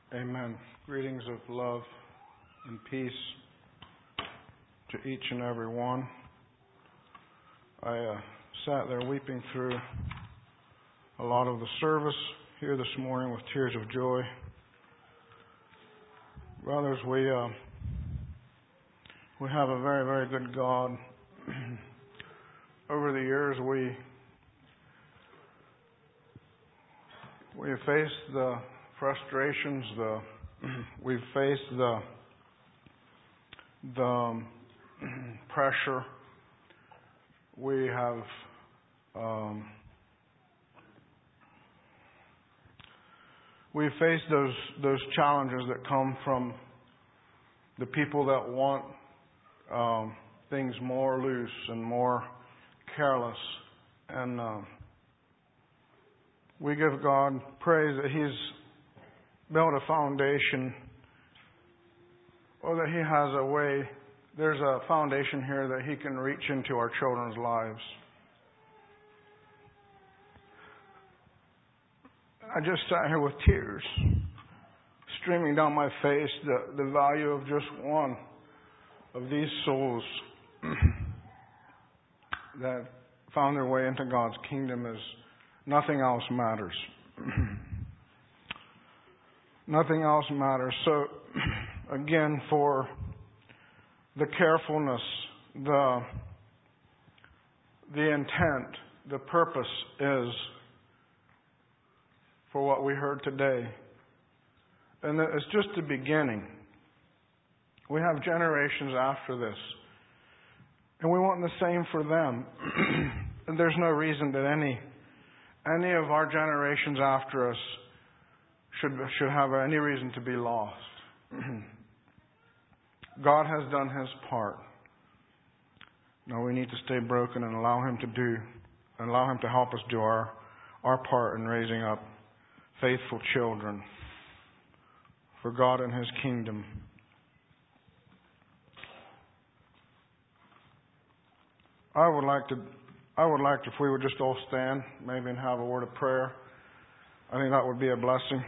Amen. Greetings of love and peace to each and every one. I sat there weeping through a lot of the service here this morning with tears of joy. Brothers, we have a very, very good God. Over the years, we have faced the frustrations, we've faced the pressure. We have we've faced those challenges that come from the people that want things more loose and more careless, and we give God praise that He's built a foundation, or that He has a way. There's a foundation here that He can reach into our children's lives. I just sat here with tears streaming down my face. The value of just one of these souls that found their way into God's kingdom is nothing else matters. Nothing else matters. So, again, for the carefulness, the intent, the purpose is for what we heard today. And it's just the beginning. We have generations after this. And we want the same for them. And there's no reason that any of our generations after us should have any reason to be lost. God has done His part. Now we need to stay broken and allow Him to help us do our part in raising up faithful children for God and His kingdom. I would like if we would just all stand, maybe, and have a word of prayer. I think that would be a blessing.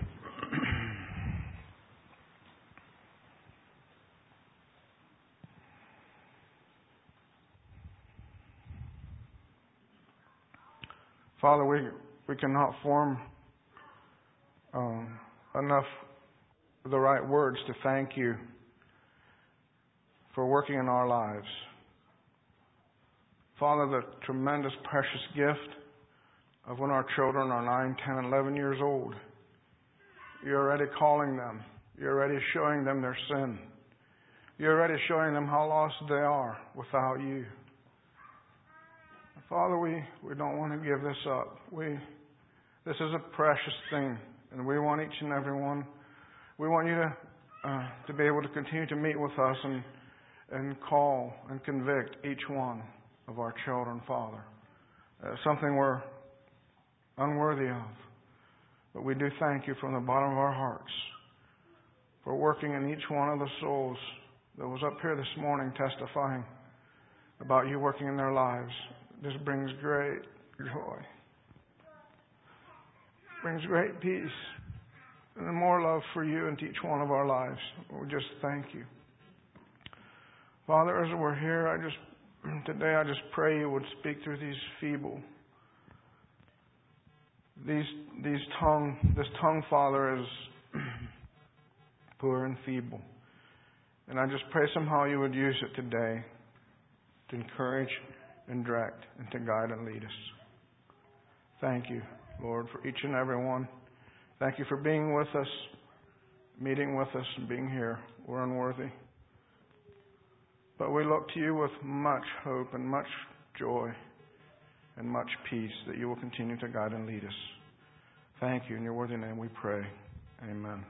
Father, we cannot form enough the right words to thank You for working in our lives. Father, the tremendous, precious gift of when our children are 9, 10, 11 years old. You're already calling them. You're already showing them their sin. You're already showing them how lost they are without You. Father, we don't want to give this up. This is a precious thing, and we want each and every one. We want You to be able to continue to meet with us and call and convict each one of our children, Father. Something we're unworthy of. But we do thank You from the bottom of our hearts for working in each one of the souls that was up here this morning testifying about You working in their lives. This brings great joy. Brings great peace. And more love for You into each one of our lives. We just thank You. Father, as we're here, today I just pray You would speak through these feeble. This tongue, Father, is poor and feeble. And I just pray somehow You would use it today to encourage and direct and to guide and lead us. Thank You, Lord, for each and every one. Thank You for being with us, meeting with us, and being here. We're unworthy. But we look to You with much hope and much joy and much peace that You will continue to guide and lead us. Thank You. In Your worthy name we pray. Amen.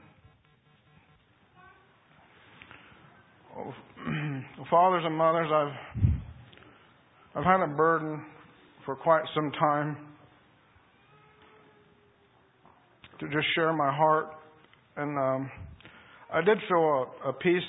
Oh, fathers and mothers, I've had a burden for quite some time to just share my heart. And I did feel a peace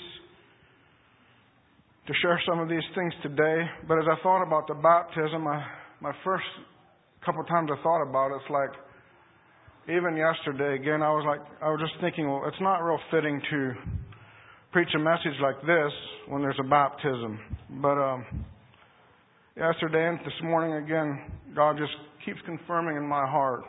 to share some of these things today. But as I thought about the baptism, my first couple times I thought about it, it's like even yesterday, again, I was just thinking, well, it's not real fitting to preach a message like this when there's a baptism. But yesterday and this morning, again, God just keeps confirming in my heart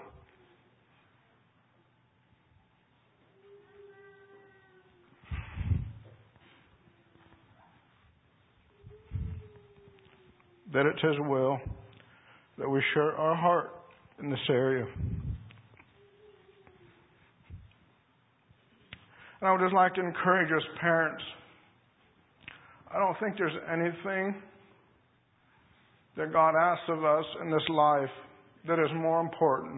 that it's His will that we share our heart in this area. And I would just like to encourage us parents. I don't think there's anything that God asks of us in this life that is more important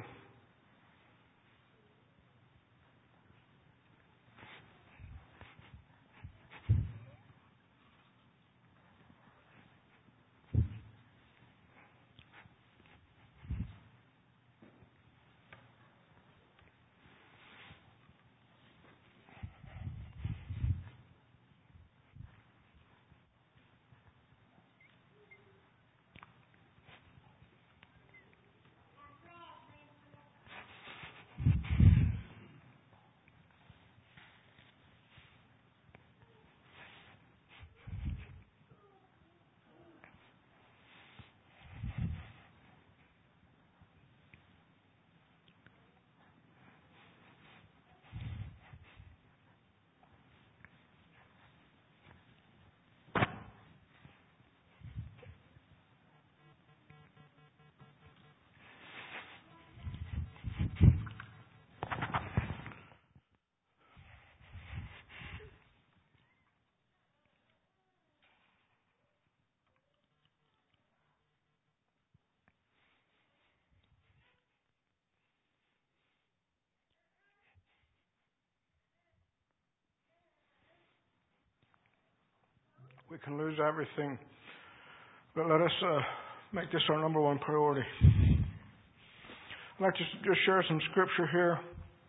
we can lose everything. But let us make this our number one priority. I'd like to just share some scripture here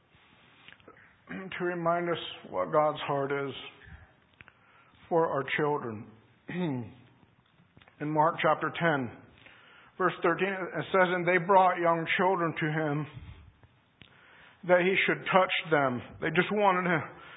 to remind us what God's heart is for our children. In Mark chapter 10, verse 13, it says, "And they brought young children to Him that He should touch them." They just wanted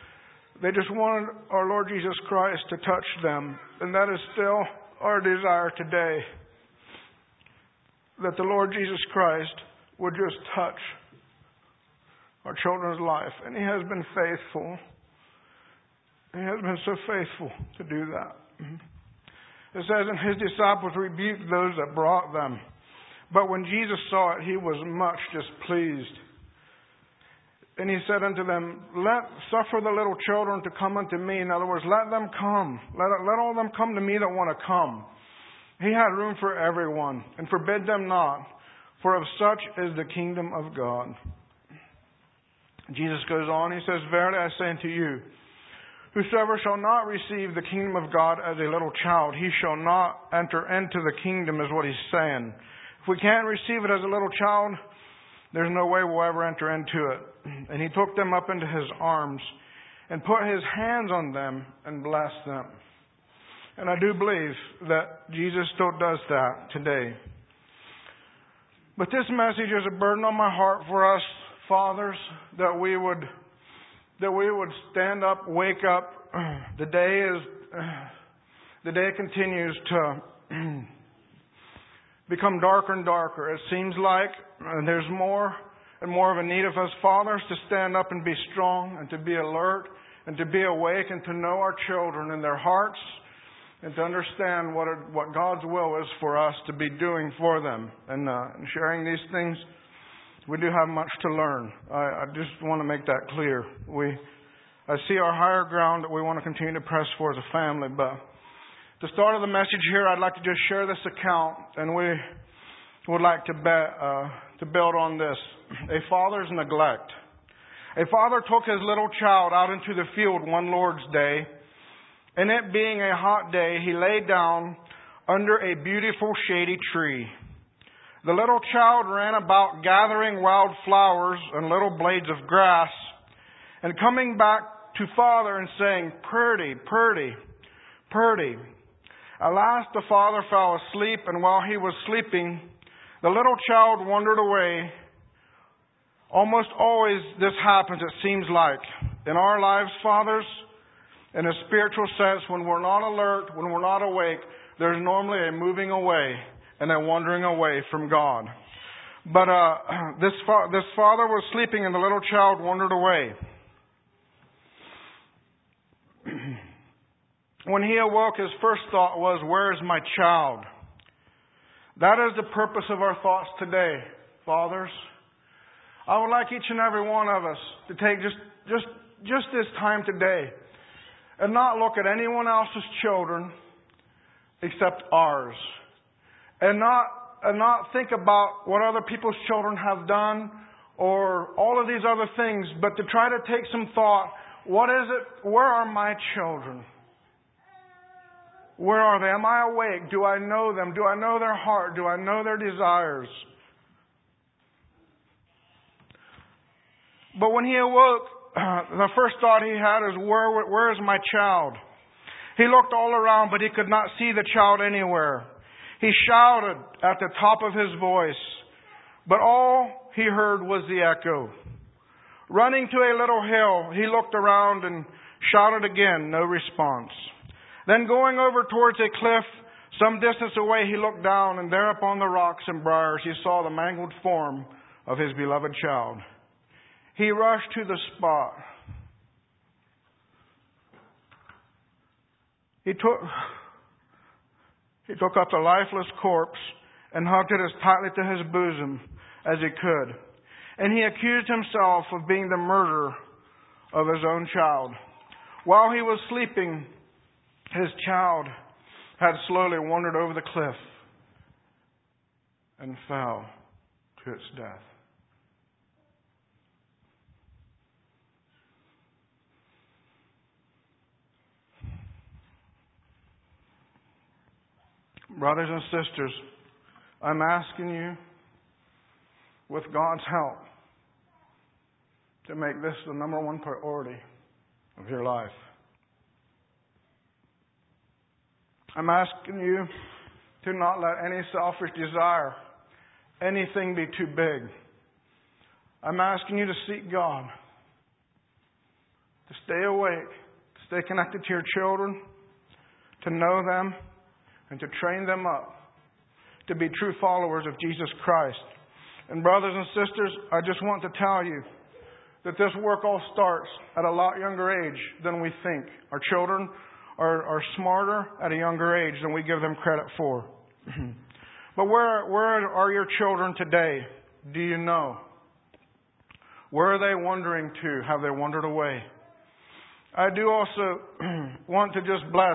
our Lord Jesus Christ to touch them. And that is still our desire today. That the Lord Jesus Christ would just touch our children's life. And He has been faithful. He has been so faithful to do that. It says, "And His disciples rebuked those that brought them. But when Jesus saw it, He was much displeased. And He said unto them, Suffer the little children to come unto me." In other words, let them come. Let all them come to me that want to come. He had room for everyone, and forbid them not, for of such is the kingdom of God. Jesus goes on, He says, "Verily I say unto you, whosoever shall not receive the kingdom of God as a little child, he shall not enter into the kingdom," is what He's saying. If we can't receive it as a little child, there's no way we'll ever enter into it. "And He took them up into His arms and put His hands on them and blessed them." And I do believe that Jesus still does that today. But this message is a burden on my heart for us fathers, that we would stand up, wake up. The day continues to become darker and darker. It seems like there's more and more of a need of us fathers to stand up and be strong and to be alert and to be awake and to know our children in their hearts and to understand what God's will is for us to be doing for them. And sharing these things, we do have much to learn. I just want to make that clear. I see our higher ground that we want to continue to press for as a family. But to start of the message here, I'd like to just share this account, and we would like to build on this. A father's neglect. A father took his little child out into the field one Lord's day, and it being a hot day, he lay down under a beautiful shady tree. The little child ran about gathering wild flowers and little blades of grass, and coming back to father and saying, "Purdy, purdy, purdy." At last the father fell asleep, and while he was sleeping, the little child wandered away Almost always this happens, it seems like. In our lives, fathers, in a spiritual sense, when we're not alert, when we're not awake, there's normally a moving away and a wandering away from God. But this father was sleeping and the little child wandered away. When he awoke, his first thought was, where is my child? That is the purpose of our thoughts today, fathers. I would like each and every one of us to take just this time today and not look at anyone else's children except ours. And not think about what other people's children have done or all of these other things, but to try to take some thought, what is it? Where are my children? Where are they? Am I awake? Do I know them? Do I know their heart? Do I know their desires? But when he awoke, the first thought he had is, where is my child? He looked all around, but he could not see the child anywhere. He shouted at the top of his voice, but all he heard was the echo. Running to a little hill, he looked around and shouted again, no response. Then going over towards a cliff, some distance away, he looked down, and there upon the rocks and briars, he saw the mangled form of his beloved child. He rushed to the spot. He took up the lifeless corpse and hugged it as tightly to his bosom as he could. And he accused himself of being the murderer of his own child. While he was sleeping, his child had slowly wandered over the cliff and fell to its death. Brothers and sisters, I'm asking you, with God's help, to make this the number one priority of your life. I'm asking you to not let any selfish desire, anything be too big. I'm asking you to seek God, to stay awake, to stay connected to your children, to know them, and to train them up to be true followers of Jesus Christ. And brothers and sisters, I just want to tell you that this work all starts at a lot younger age than we think. Our children are smarter at a younger age than we give them credit for. But where are your children today? Do you know? Where are they wandering to? Have they wandered away? I do also want to just bless.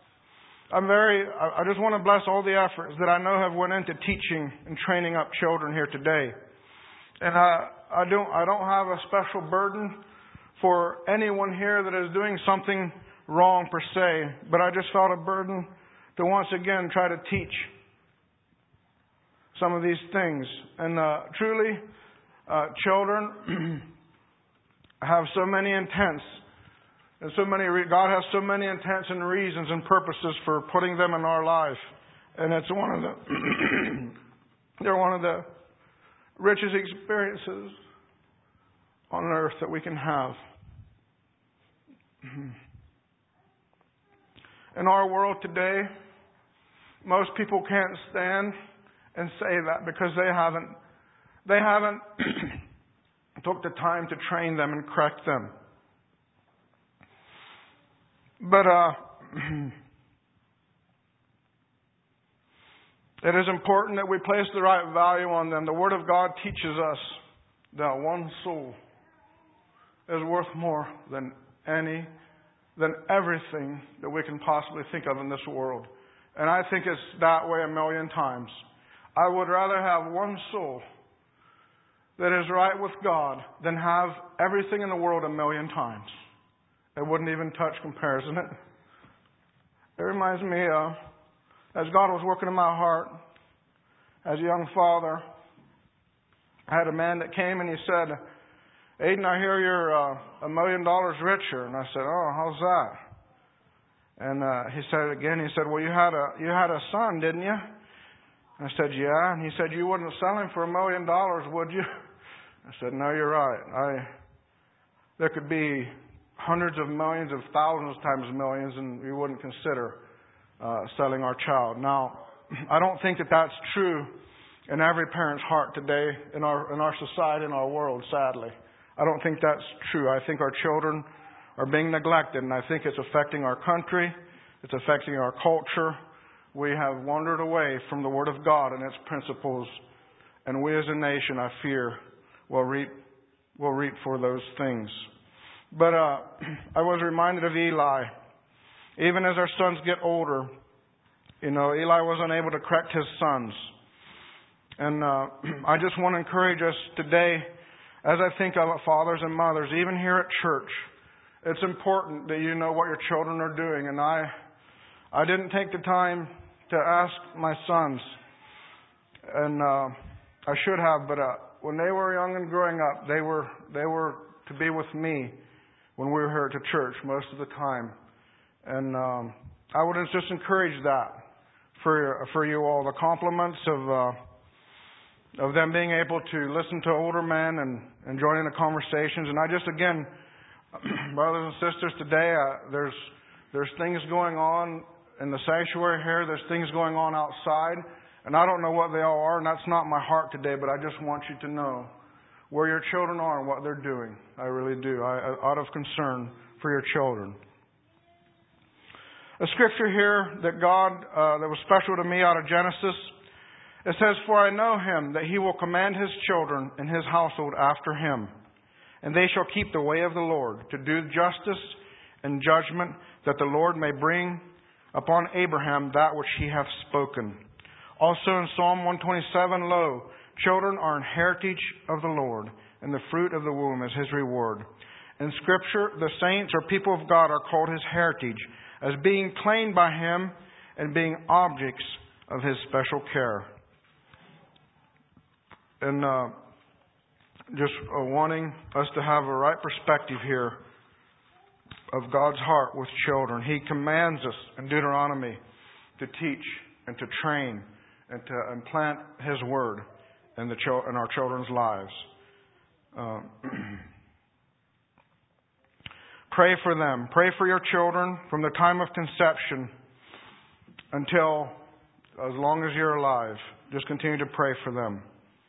I just want to bless all the efforts that I know have went into teaching and training up children here today. And I don't have a special burden for anyone here that is doing something wrong per se, but I just felt a burden to once again try to teach some of these things. And truly, children have so many intents. And God has so many intents and reasons and purposes for putting them in our life. And it's they're one of the richest experiences on earth that we can have. In our world today, most people can't stand and say that because they haven't took the time to train them and correct them. But it is important that we place the right value on them. The Word of God teaches us that one soul is worth more than everything that we can possibly think of in this world. And I think it's that way a million times. I would rather have one soul that is right with God than have everything in the world a million times. It wouldn't even touch comparison. It reminds me, as God was working in my heart, as a young father, I had a man that came and he said, "Aiden, I hear you're $1 million richer." And I said, "Oh, how's that?" And he said it again. He said, "Well, you had a son, didn't you?" And I said, "Yeah." And he said, "You wouldn't sell him for $1 million, would you?" I said, no, you're right. There could be hundreds of millions of thousands times millions, and we wouldn't consider selling our child. Now, I don't think that that's true in every parent's heart today in our society, in our world, sadly. I don't think that's true. I think our children are being neglected, and I think it's affecting our country. It's affecting our culture. We have wandered away from the Word of God and its principles, and we as a nation, I fear, will reap for those things. But I was reminded of Eli. Even as our sons get older, Eli was unable to correct his sons. And I just want to encourage us today, as I think of fathers and mothers, even here at church, it's important that you know what your children are doing. And I didn't take the time to ask my sons, and I should have, but when they were young and growing up, they were to be with me when we were here at the church most of the time. And I would just encourage that for you all, the compliments of them being able to listen to older men and join in the conversations. And I just, again, brothers and sisters, today there's things going on in the sanctuary here. There's things going on outside. And I don't know what they all are, and that's not my heart today, but I just want you to know where your children are and what they're doing. I really do, out of concern for your children. A scripture here that was special to me out of Genesis. It says, "For I know him, that he will command his children and his household after him. And they shall keep the way of the Lord, to do justice and judgment, that the Lord may bring upon Abraham that which he hath spoken." Also in Psalm 127, "Lo, children are an heritage of the Lord, and the fruit of the womb is his reward." In Scripture, the saints or people of God are called his heritage, as being claimed by him and being objects of his special care. And just wanting us to have a right perspective here of God's heart with children. He commands us in Deuteronomy to teach and to train and to implant his word in our children's lives. Pray for them. Pray for your children from the time of conception until as long as you're alive. Just continue to pray for them.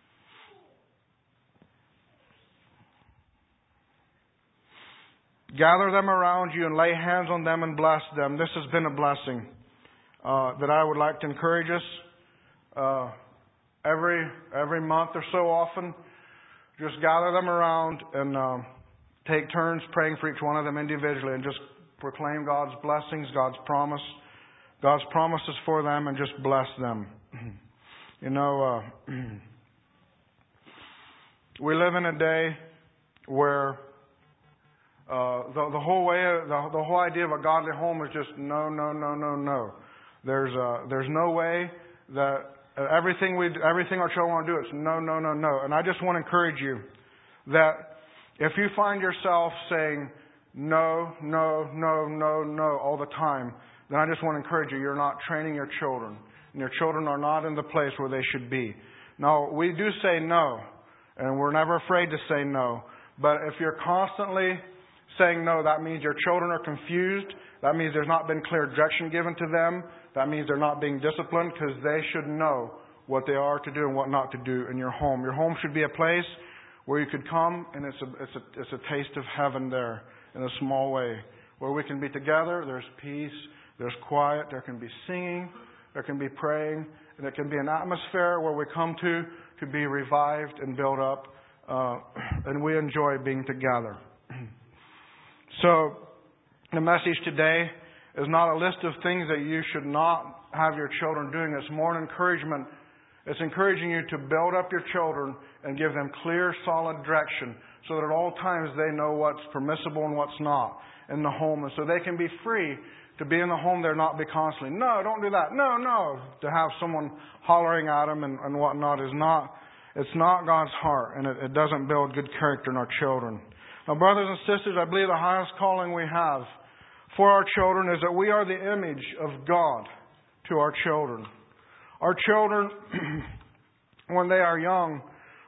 Gather them around you and lay hands on them and bless them. This has been a blessing that I would like to encourage us every month or so often. Just gather them around and take turns praying for each one of them individually and just proclaim God's blessings, God's promises for them, and just bless them. We live in a day where the whole idea of a godly home is just no. There's no way that everything our children want to do, it's no. And I just want to encourage you that if you find yourself saying no all the time, then I just want to encourage you, you're not training your children. And your children are not in the place where they should be. Now, we do say no, and we're never afraid to say no. But if you're constantly saying no, that means your children are confused. That means there's not been clear direction given to them. That means they're not being disciplined, because they should know what they are to do and what not to do in your home. Your home should be a place where you could come and it's a taste of heaven there in a small way, where we can be together. There's peace, there's quiet, there can be singing, there can be praying, and it can be an atmosphere where we come to be revived and built up, and we enjoy being together. So the message today is not a list of things that you should not have your children doing. It's more an encouragement. It's encouraging you to build up your children and give them clear, solid direction, so that at all times they know what's permissible and what's not in the home. And so they can be free to be in the home there, not be constantly, no, don't do that, no. To have someone hollering at them and whatnot it's not God's heart, and it doesn't build good character in our children. Now, brothers and sisters, I believe the highest calling we have for our children is that we are the image of God to our children. Our children, when they are young,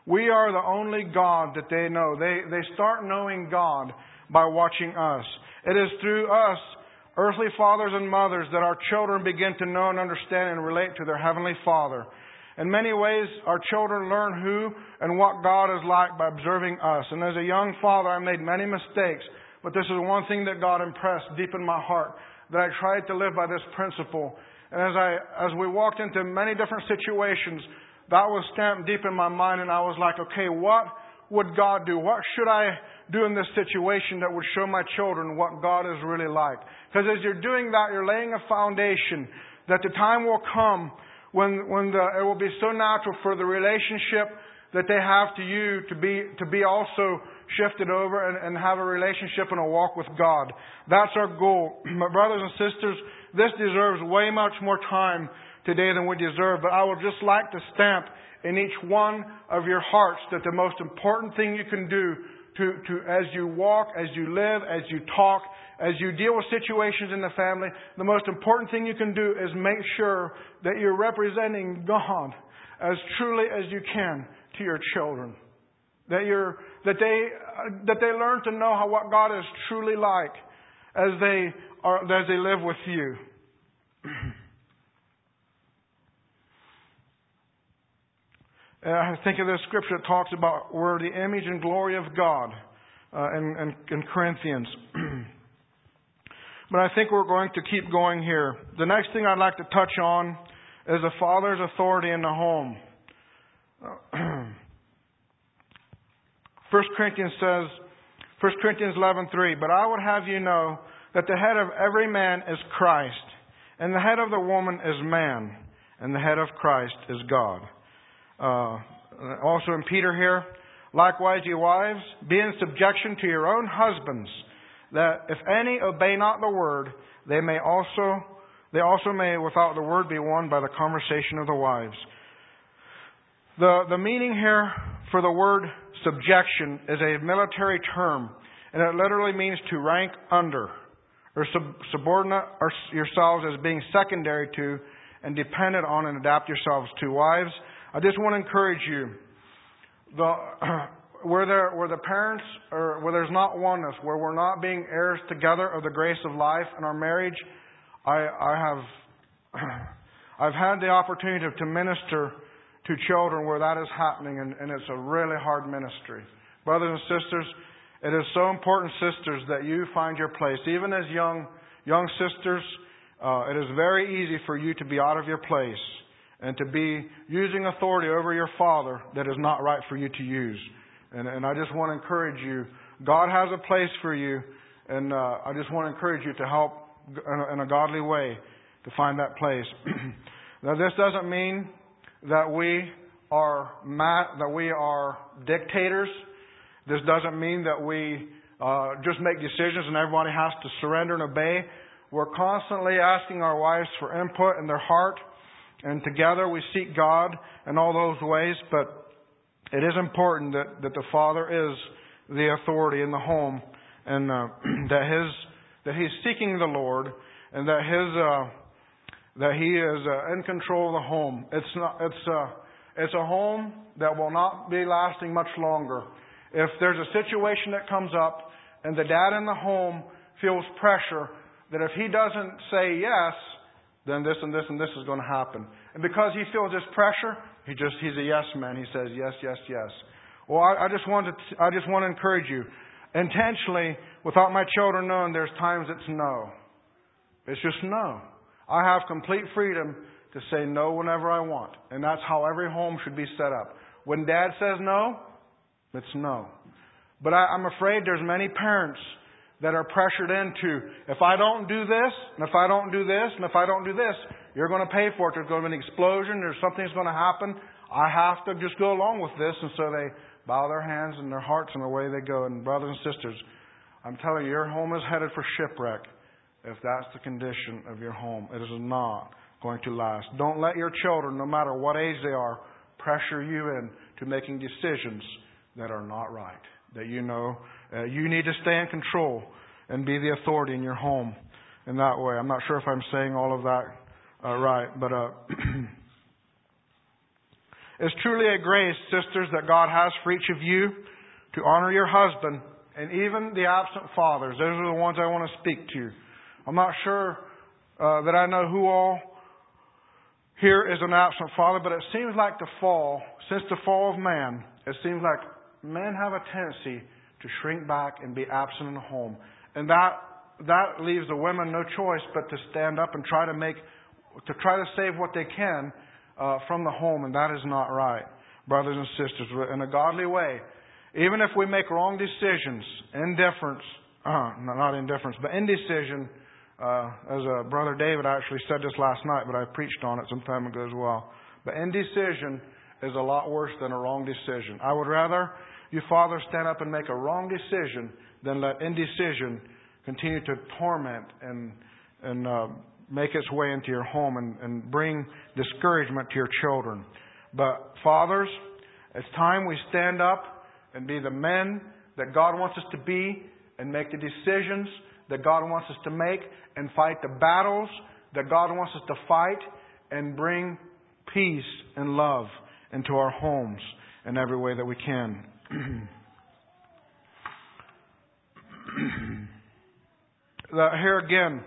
We are the only God that they know. They start knowing God by watching us. It is through us, earthly fathers and mothers, that our children begin to know and understand and relate to their Heavenly Father. In many ways, our children learn who and what God is like by observing us. And as a young father, I made many mistakes, but this is one thing that God impressed deep in my heart, that I tried to live by this principle. And as we walked into many different situations, that was stamped deep in my mind, and I was like, okay, what would God do? What should I do in this situation that would show my children what God is really like? Because as you're doing that, you're laying a foundation that the time will come when it will be so natural for the relationship that they have to you to be also shifted over and have a relationship and a walk with God. That's our goal. My brothers and sisters, this deserves way much more time today than we deserve, but I would just like to stamp in each one of your hearts that the most important thing you can do to as you walk, as you live, as you talk, as you deal with situations in the family, the most important thing you can do is make sure that you're representing God as truly as you can to your children. That they learn to know what God is truly like as they live with you. I think of this scripture that talks about we're the image and glory of God in Corinthians. But I think we're going to keep going here. The next thing I'd like to touch on is a father's authority in the home. 1 Corinthians 11:3, but I would have you know that the head of every man is Christ, and the head of the woman is man, and the head of Christ is God. Also in Peter here, likewise, ye wives, be in subjection to your own husbands, that if any obey not the word, they also may without the word be won by the conversation of the wives. The meaning here for the word subjection is a military term, and it literally means to rank under, or subordinate yourselves as being secondary to and dependent on and adapt yourselves to. Wives, I just want to encourage you, where the parents, or where there's not oneness, where we're not being heirs together of the grace of life in our marriage, I've had the opportunity to minister to children where that is happening, and it's a really hard ministry. Brothers and sisters, it is so important, sisters, that you find your place. Even as young sisters, it is very easy for you to be out of your place and to be using authority over your father that is not right for you to use. And I just want to encourage you, God has a place for you, and I just want to encourage you to help in a godly way to find that place. Now, this doesn't mean that we are dictators. This doesn't mean that we just make decisions and everybody has to surrender and obey. We're constantly asking our wives for input in their heart, and together we seek God in all those ways. But it is important that the father is the authority in the home, and that he's seeking the Lord, and that he is in control of the home. It's a home that will not be lasting much longer. If there's a situation that comes up and the dad in the home feels pressure that if he doesn't say yes, then this and this and this is going to happen. And because he feels this pressure, he's a yes man. He says yes, yes, yes. Well, I just want to encourage you. Intentionally, without my children knowing, there's times it's no. It's just no. I have complete freedom to say no whenever I want. And that's how every home should be set up. When dad says no, it's no. But I'm afraid there's many parents that are pressured into, if I don't do this, and if I don't do this, and if I don't do this, you're going to pay for it. There's going to be an explosion. There's something's going to happen. I have to just go along with this. And so they bow their hands and their hearts and away they go. And brothers and sisters, I'm telling you, your home is headed for shipwreck if that's the condition of your home. It is not going to last. Don't let your children, no matter what age they are, pressure you into making decisions that are not right. That you know you need to stay in control and be the authority in your home in that way. I'm not sure if I'm saying all of that right, but It's truly a grace, sisters, that God has for each of you to honor your husband and even the absent fathers. Those are the ones I want to speak to. I'm not sure that I know who all here is an absent father, but it seems like since the fall of man, it seems like men have a tendency to shrink back and be absent in the home. And that leaves the women no choice but to stand up and try to save what they can from the home, and that is not right, brothers and sisters. In a godly way, even if we make wrong decisions, indifference, but indecision, as Brother David actually said this last night, but I preached on it some time ago as well. But indecision is a lot worse than a wrong decision. I would rather you fathers stand up and make a wrong decision than let indecision continue to torment and make its way into your home and bring discouragement to your children. But fathers, it's time we stand up and be the men that God wants us to be and make the decisions that God wants us to make and fight the battles that God wants us to fight and bring peace and love into our homes in every way that we can. Here again,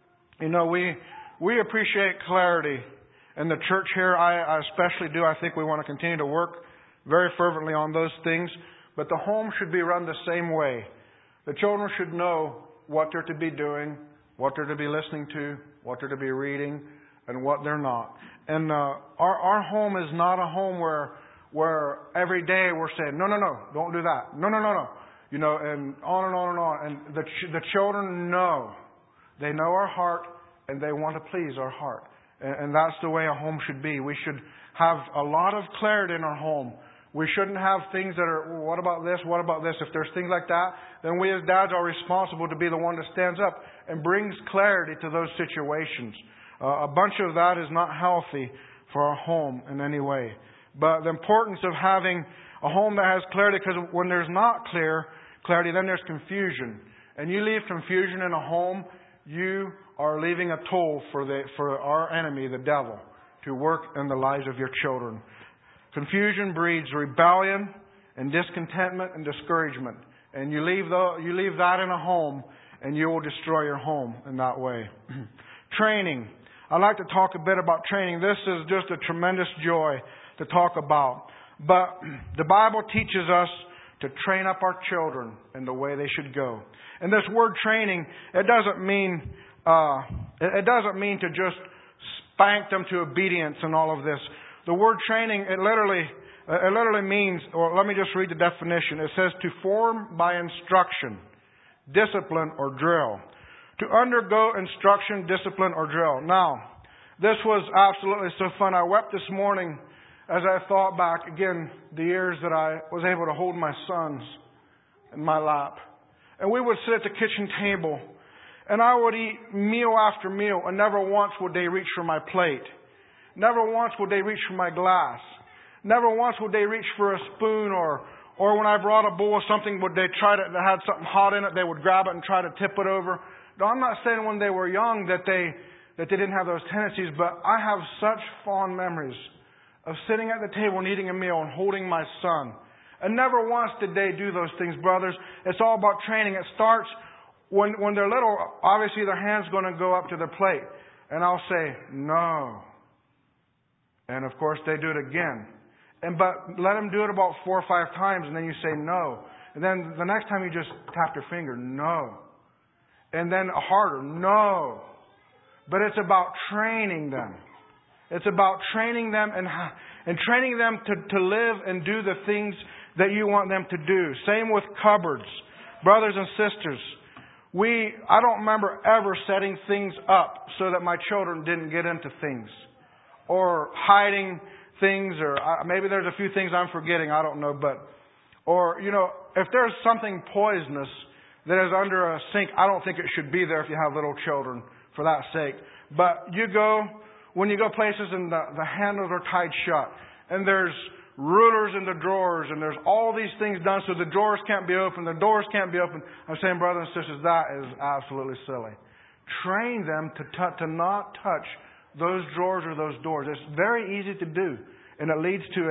we appreciate clarity. In the church here, I especially do. I think we want to continue to work very fervently on those things. But the home should be run the same way. The children should know what they're to be doing, what they're to be listening to, what they're to be reading, and what they're not. And our home is not a home where every day we're saying, no, don't do that. No. And on and on and on. And the children know. They know our heart, and they want to please our heart. And that's the way a home should be. We should have a lot of clarity in our home. We shouldn't have things that are, what about this? What about this? If there's things like that, then we as dads are responsible to be the one that stands up and brings clarity to those situations. A bunch of that is not healthy for our home in any way. But the importance of having a home that has clarity, because when there's not clarity, then there's confusion. And you leave confusion in a home, you are leaving a tool for our enemy, the devil, to work in the lives of your children. Confusion breeds rebellion and discontentment and discouragement. And you leave that in a home, and you will destroy your home in that way. Training. I'd like to talk a bit about training. This is just a tremendous joy to talk about. But the Bible teaches us to train up our children in the way they should go. And this word training, it doesn't mean to just spank them to obedience and all of this. The word training, it literally means, or let me just read the definition. It says to form by instruction, discipline, or drill. To undergo instruction, discipline, or drill. Now, this was absolutely so fun. I wept this morning as I thought back, again, the years that I was able to hold my sons in my lap. And we would sit at the kitchen table, and I would eat meal after meal, and never once would they reach for my plate. Never once would they reach for my glass. Never once would they reach for a spoon, or when I brought a bowl of something, would they try to, that had something hot in it, they would grab it and try to tip it over. Now, I'm not saying when they were young that they didn't have those tendencies, but I have such fond memories of sitting at the table and eating a meal and holding my son. And never once did they do those things, brothers. It's all about training. It starts when they're little. Obviously, their hand's going to go up to their plate. And I'll say, no. And of course, they do it again. But let them do it about 4 or 5 times, and then you say no. And then the next time you just tap your finger, no. And then harder, no. But it's about training them. It's about training them and training them to live and do the things that you want them to do. Same with cupboards. Brothers and sisters, I don't remember ever setting things up so that my children didn't get into things. Or hiding things, or maybe there's a few things I'm forgetting, I don't know. Or, if there's something poisonous that is under a sink, I don't think it should be there if you have little children, for that sake. But when you go places and the handles are tied shut, and there's rulers in the drawers, and there's all these things done so the drawers can't be open, the doors can't be open. I'm saying, brothers and sisters, that is absolutely silly. Train them to not touch those drawers or those doors. It's very easy to do. And it leads to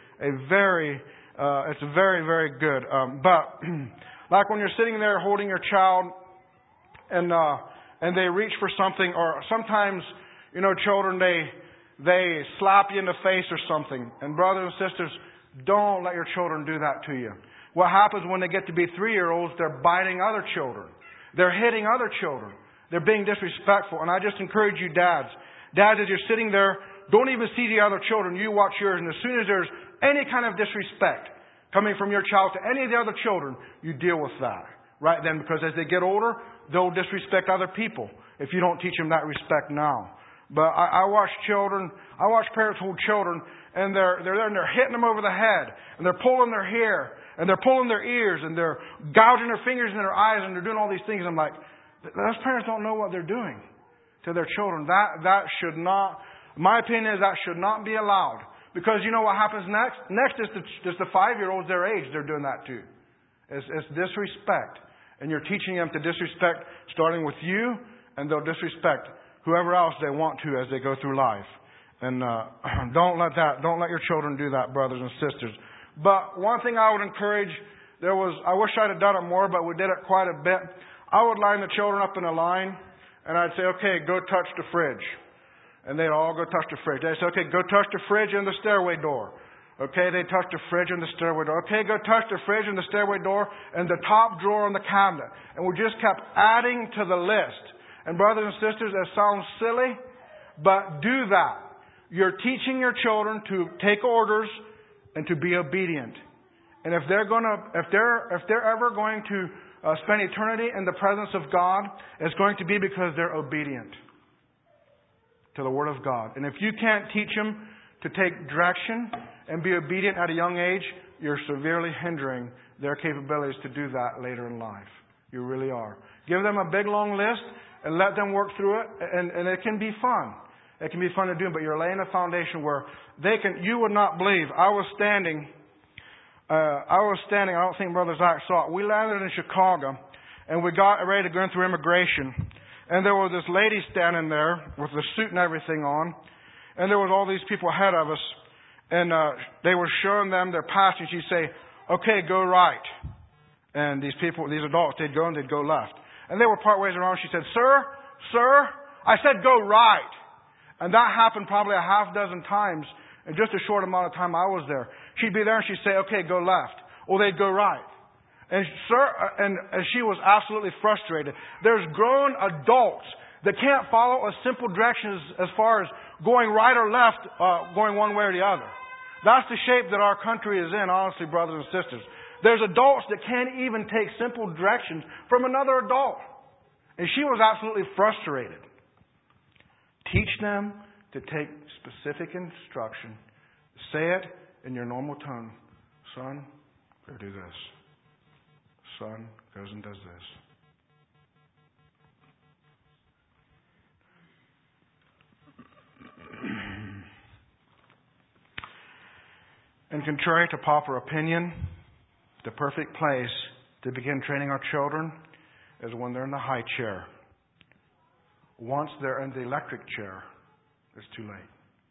it's very, very good. But like when you're sitting there holding your child and they reach for something, or sometimes, children, they slap you in the face or something. And brothers and sisters, don't let your children do that to you. What happens when they get to be 3-year-olds, they're biting other children. They're hitting other children. They're being disrespectful. And I just encourage you, dads, as you're sitting there, don't even see the other children. You watch yours. And as soon as there's any kind of disrespect coming from your child to any of the other children, you deal with that right then. Because as they get older, they'll disrespect other people if you don't teach them that respect now. But I watch parents hold children, and they're there and they're hitting them over the head, and they're pulling their hair, and they're pulling their ears, and they're gouging their fingers in their eyes, and they're doing all these things. I'm like, those parents don't know what they're doing to their children. That should not, my opinion is that should not be allowed. Because you know what happens next? Next is the 5-year-olds their age, they're doing that too. It's disrespect. And you're teaching them to disrespect starting with you, and they'll disrespect whoever else they want to as they go through life. And don't let your children do that, brothers and sisters. But one thing I would encourage, I wish I'd have done it more, but we did it quite a bit. I would line the children up in a line, and I'd say, okay, go touch the fridge. And they'd all go touch the fridge. They'd say, okay, go touch the fridge and the stairway door. Okay, they touch the fridge and the stairway door. Okay, go touch the fridge and the stairway door and the top drawer on the cabinet. And we just kept adding to the list. And brothers and sisters, that sounds silly, but do that. You're teaching your children to take orders and to be obedient. And if they're ever going to spend eternity in the presence of God, it's going to be because they're obedient to the Word of God. And if you can't teach them to take direction and be obedient at a young age, you're severely hindering their capabilities to do that later in life. You really are. Give them a big long list and let them work through it, and it can be fun. It can be fun to do, but you're laying a foundation where you would not believe. I was standing, I don't think Brother Zach saw it. We landed in Chicago, and we got ready to go through immigration. And there was this lady standing there with the suit and everything on. And there was all these people ahead of us. And they were showing them their pass. And she'd say, okay, go right. And these adults, they'd go and they'd go left. And they were part ways around. She said, Sir, I said go right. And that happened probably a half dozen times in just a short amount of time I was there. She'd be there and she'd say, okay, go left. Or they'd go right. And she was absolutely frustrated. There's grown adults that can't follow a simple direction as far as going right or left, going one way or the other. That's the shape that our country is in, honestly, brothers and sisters. There's adults that can't even take simple directions from another adult. And she was absolutely frustrated. Teach them to take specific instruction. Say it in your normal tone. Son, go do this. Son goes and does this. And contrary to popular opinion, the perfect place to begin training our children is when they're in the high chair. Once they're in the electric chair, it's too late.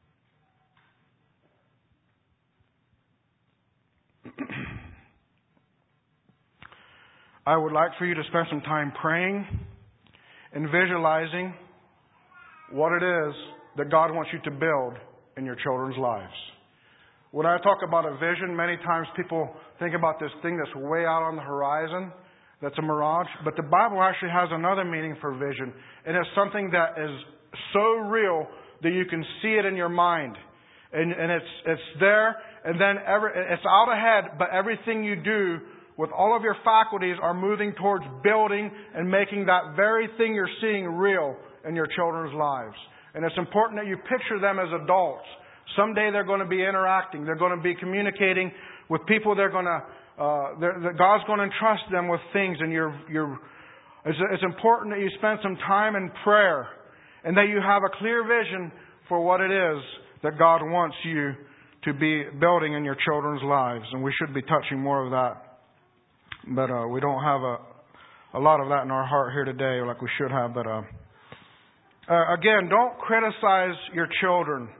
I would like for you to spend some time praying and visualizing what it is that God wants you to build in your children's lives. When I talk about a vision, many times people think about this thing that's way out on the horizon, that's a mirage. But the Bible actually has another meaning for vision. And it's something that is so real that you can see it in your mind. And it's there, and then it's out ahead, but everything you do with all of your faculties are moving towards building and making that very thing you're seeing real in your children's lives. And it's important that you picture them as adults. Someday they're going to be interacting. They're going to be communicating with people. God's going to entrust them with things. And it's important that you spend some time in prayer and that you have a clear vision for what it is that God wants you to be building in your children's lives. And we should be touching more of that. But we don't have a lot of that in our heart here today like we should have. But again, don't criticize your children.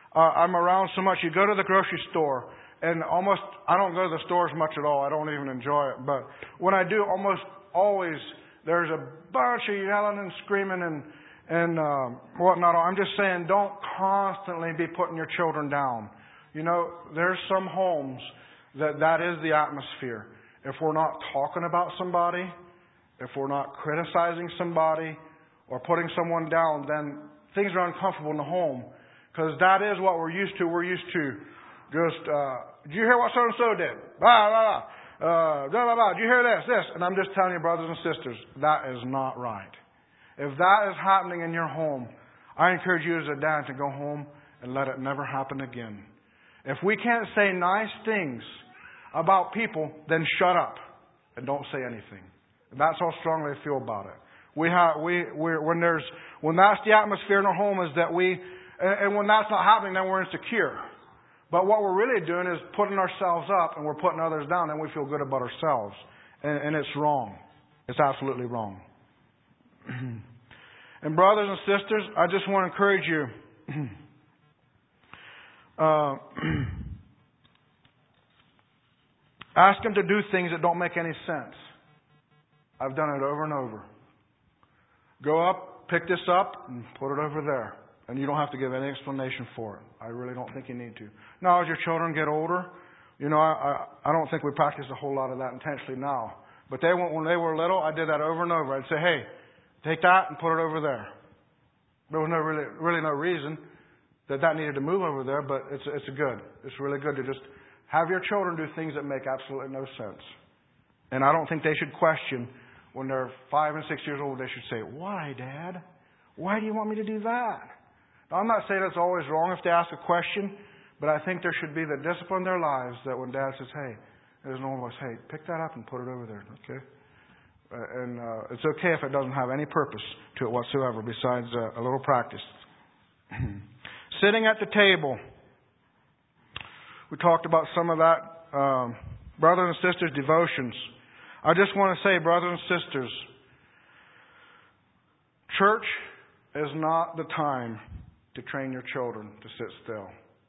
I'm around so much. You go to the grocery store, and I don't go to the stores much at all. I don't even enjoy it. But when I do, almost always there's a bunch of yelling and screaming and whatnot. I'm just saying, don't constantly be putting your children down. You know, there's some homes that is the atmosphere. If we're not talking about somebody, if we're not criticizing somebody or putting someone down, then things are uncomfortable in the home. Because that is what we're used to. We're used to just, did you hear what so-and-so did? Blah, blah, blah. Blah, blah, blah. Did you hear this? And I'm just telling you, brothers and sisters, that is not right. If that is happening in your home, I encourage you as a dad to go home and let it never happen again. If we can't say nice things about people, then shut up and don't say anything. That's how strongly I feel about it. When that's the atmosphere in our home is that and when that's not happening, then we're insecure. But what we're really doing is putting ourselves up and we're putting others down, and we feel good about ourselves. And it's wrong. It's absolutely wrong. And brothers and sisters, I just want to encourage you. Ask them to do things that don't make any sense. I've done it over and over. Go up, pick this up, and put it over there. And you don't have to give any explanation for it. I really don't think you need to. Now, as your children get older, I don't think we practice a whole lot of that intentionally now. But when they were little, I did that over and over. I'd say, hey, take that and put it over there. There was really no reason that needed to move over there, but it's good. It's really good to just have your children do things that make absolutely no sense. And I don't think they should question when they're 5 and 6 years old. They should say, why, Dad? Why do you want me to do that? Now, I'm not saying it's always wrong if they ask a question, but I think there should be the discipline in their lives that when Dad says, hey, there's no voice, hey, pick that up and put it over there, okay? And it's okay if it doesn't have any purpose to it whatsoever besides a little practice. Sitting at the table. We talked about some of that. Brothers and sisters, devotions. I just want to say, brothers and sisters, church is not the time to train your children to sit still.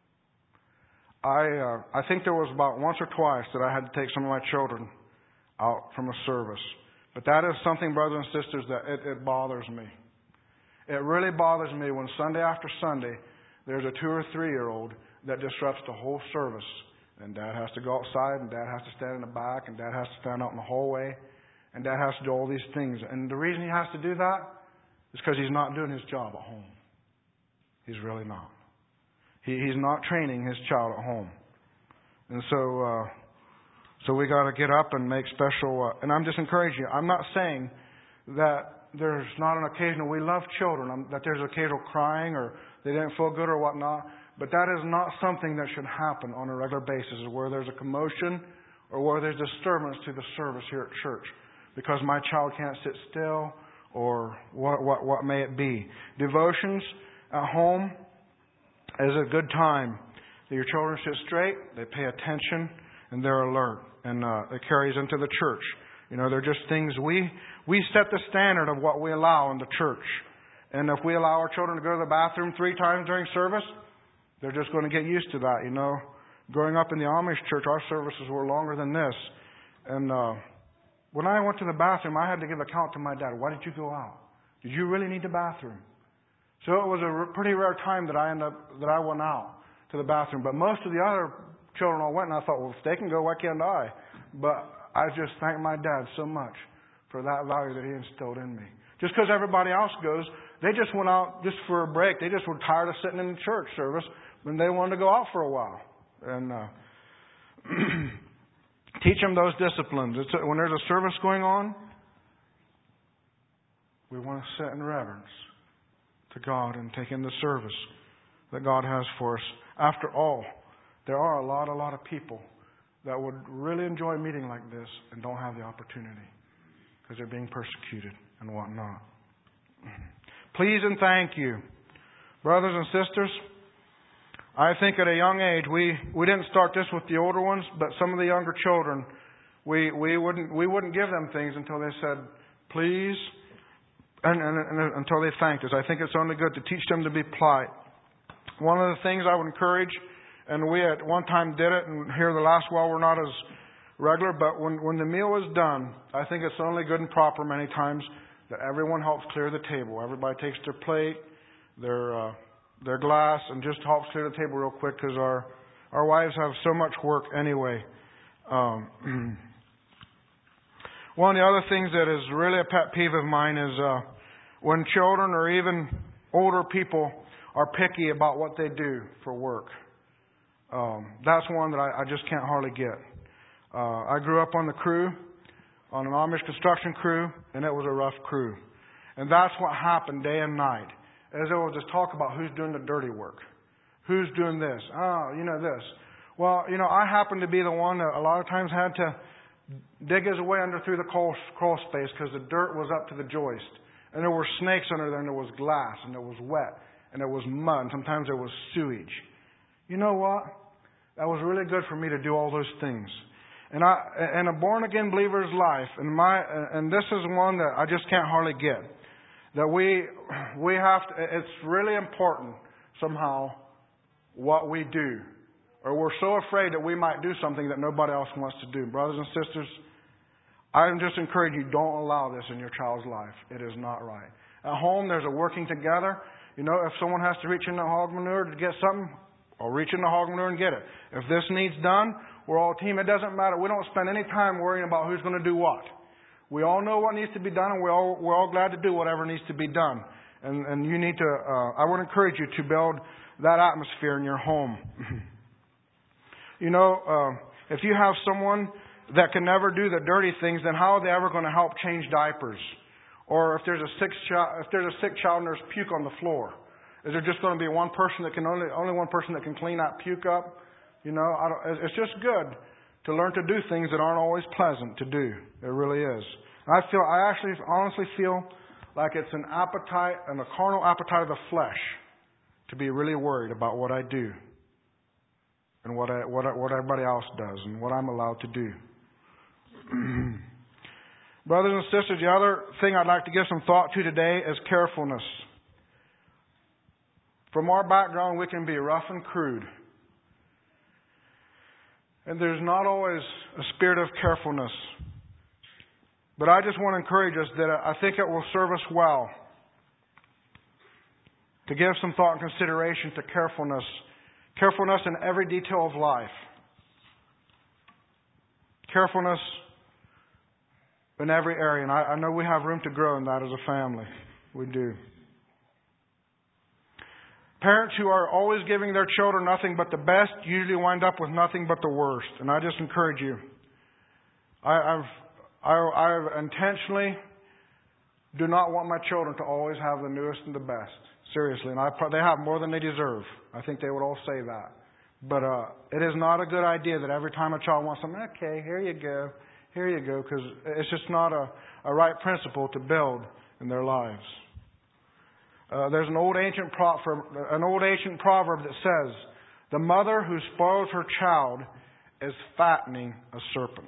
I think there was about once or twice that I had to take some of my children out from a service. But that is something, brothers and sisters, that it bothers me. It really bothers me when Sunday after Sunday there's a 2 or 3-year-old that disrupts the whole service. And Dad has to go outside, and Dad has to stand in the back, and Dad has to stand out in the hallway, and Dad has to do all these things. And the reason he has to do that is because he's not doing his job at home. He's really not. He's not training his child at home. And so we got to get up and make special... and I'm just encouraging you. I'm not saying that there's not an occasional... We love children. That there's occasional crying or they didn't feel good or whatnot. But that is not something that should happen on a regular basis, where there's a commotion or where there's disturbance to the service here at church because my child can't sit still or what may it be. Devotions at home is a good time. Your children sit straight, they pay attention, and they're alert. And it carries into the church. They're just things we set the standard of what we allow in the church. And if we allow our children to go to the bathroom 3 times during service, they're just going to get used to that, Growing up in the Amish church, our services were longer than this. And when I went to the bathroom, I had to give account to my dad. Why did you go out? Did you really need the bathroom? So it was a pretty rare time that I went out to the bathroom. But most of the other children all went, and I thought, well, if they can go, why can't I? But I just thank my dad so much for that value that he instilled in me. Just because everybody else goes, they just went out just for a break. They just were tired of sitting in the church service, and they wanted to go out for a while. And teach them those disciplines. When there's a service going on, we want to sit in reverence to God and take in the service that God has for us. After all, there are a lot of people that would really enjoy a meeting like this and don't have the opportunity because they're being persecuted and whatnot. Please and thank you. Brothers and sisters, I think at a young age, we didn't start this with the older ones, but some of the younger children, we wouldn't give them things until they said, please, and until they thanked us. I think it's only good to teach them to be polite One of the things I would encourage, and we at one time did it, and here the last while we're not as regular, but when the meal is done, I think it's only good and proper many times that everyone helps clear the table. Everybody takes their plate, their glass, and just helps clear the table real quick, because our wives have so much work anyway. One of the other things that is really a pet peeve of mine is when children or even older people are picky about what they do for work. That's one that I just can't hardly get. I grew up on the crew, on an Amish construction crew, and it was a rough crew. And that's what happened day and night. As they would just talk about who's doing the dirty work. Who's doing this? This. Well, I happened to be the one that a lot of times had to dig his way under through the crawl space because the dirt was up to the joist. And there were snakes under there, and there was glass, and it was wet, and there was mud, and sometimes there was sewage. You know what? That was really good for me to do all those things. And in a born-again believer's life, and this is one that I just can't hardly get, that we have to, it's really important somehow what we do. Or we're so afraid that we might do something that nobody else wants to do. Brothers and sisters, I just encourage you, don't allow this in your child's life. It is not right. At home, there's a working together. If someone has to reach in the hog manure to get something, I'll reach in the hog manure and get it. If this needs done, we're all a team. It doesn't matter. We don't spend any time worrying about who's going to do what. We all know what needs to be done, and we're all glad to do whatever needs to be done. And you need to, I would encourage you to build that atmosphere in your home. If you have someone that can never do the dirty things, then how are they ever going to help change diapers? Or if there's a sick child and there's puke on the floor, is there just going to be one person that can only one person that can clean that puke up? It's just good to learn to do things that aren't always pleasant to do. It really is. I actually honestly feel like it's an appetite, and a carnal appetite of the flesh, to be really worried about what I do. And what everybody else does, and what I'm allowed to do. Brothers and sisters, the other thing I'd like to give some thought to today is carefulness. From our background, we can be rough and crude. And there's not always a spirit of carefulness. But I just want to encourage us that I think it will serve us well to give some thought and consideration to carefulness. Carefulness in every detail of life. Carefulness in every area. And I know we have room to grow in that as a family. We do. Parents who are always giving their children nothing but the best usually wind up with nothing but the worst. And I just encourage you. I intentionally do not want my children to always have the newest and the best. Seriously, and they have more than they deserve. I think they would all say that. But it is not a good idea that every time a child wants something, okay, here you go, because it's just not a right principle to build in their lives. There's an old ancient proverb that says, "The mother who spoils her child is fattening a serpent."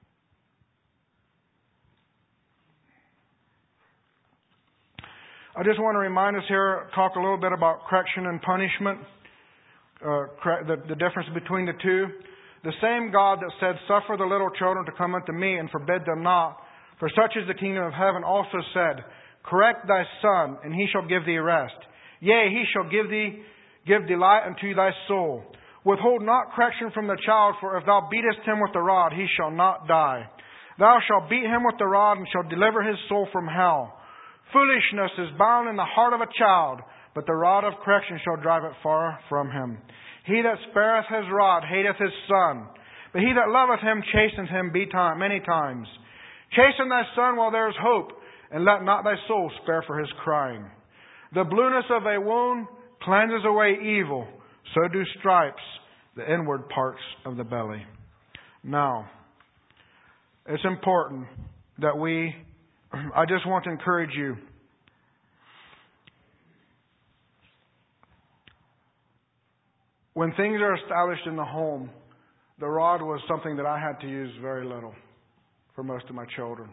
I just want to remind us here, talk a little bit about correction and punishment, the difference between the two. The same God that said, "Suffer the little children to come unto me, and forbid them not, for such is the kingdom of heaven," also said, "Correct thy son, and he shall give thee rest. Yea, he shall give delight unto thy soul. Withhold not correction from the child, for if thou beatest him with the rod, he shall not die. Thou shalt beat him with the rod, and shalt deliver his soul from hell. Foolishness is bound in the heart of a child, but the rod of correction shall drive it far from him. He that spareth his rod hateth his son, but he that loveth him chasteneth him many times. Chasten thy son while there is hope, and let not thy soul spare for his crying. The blueness of a wound cleanses away evil, so do stripes the inward parts of the belly. Now, it's important that I just want to encourage you. When things are established in the home, the rod was something that I had to use very little for most of my children.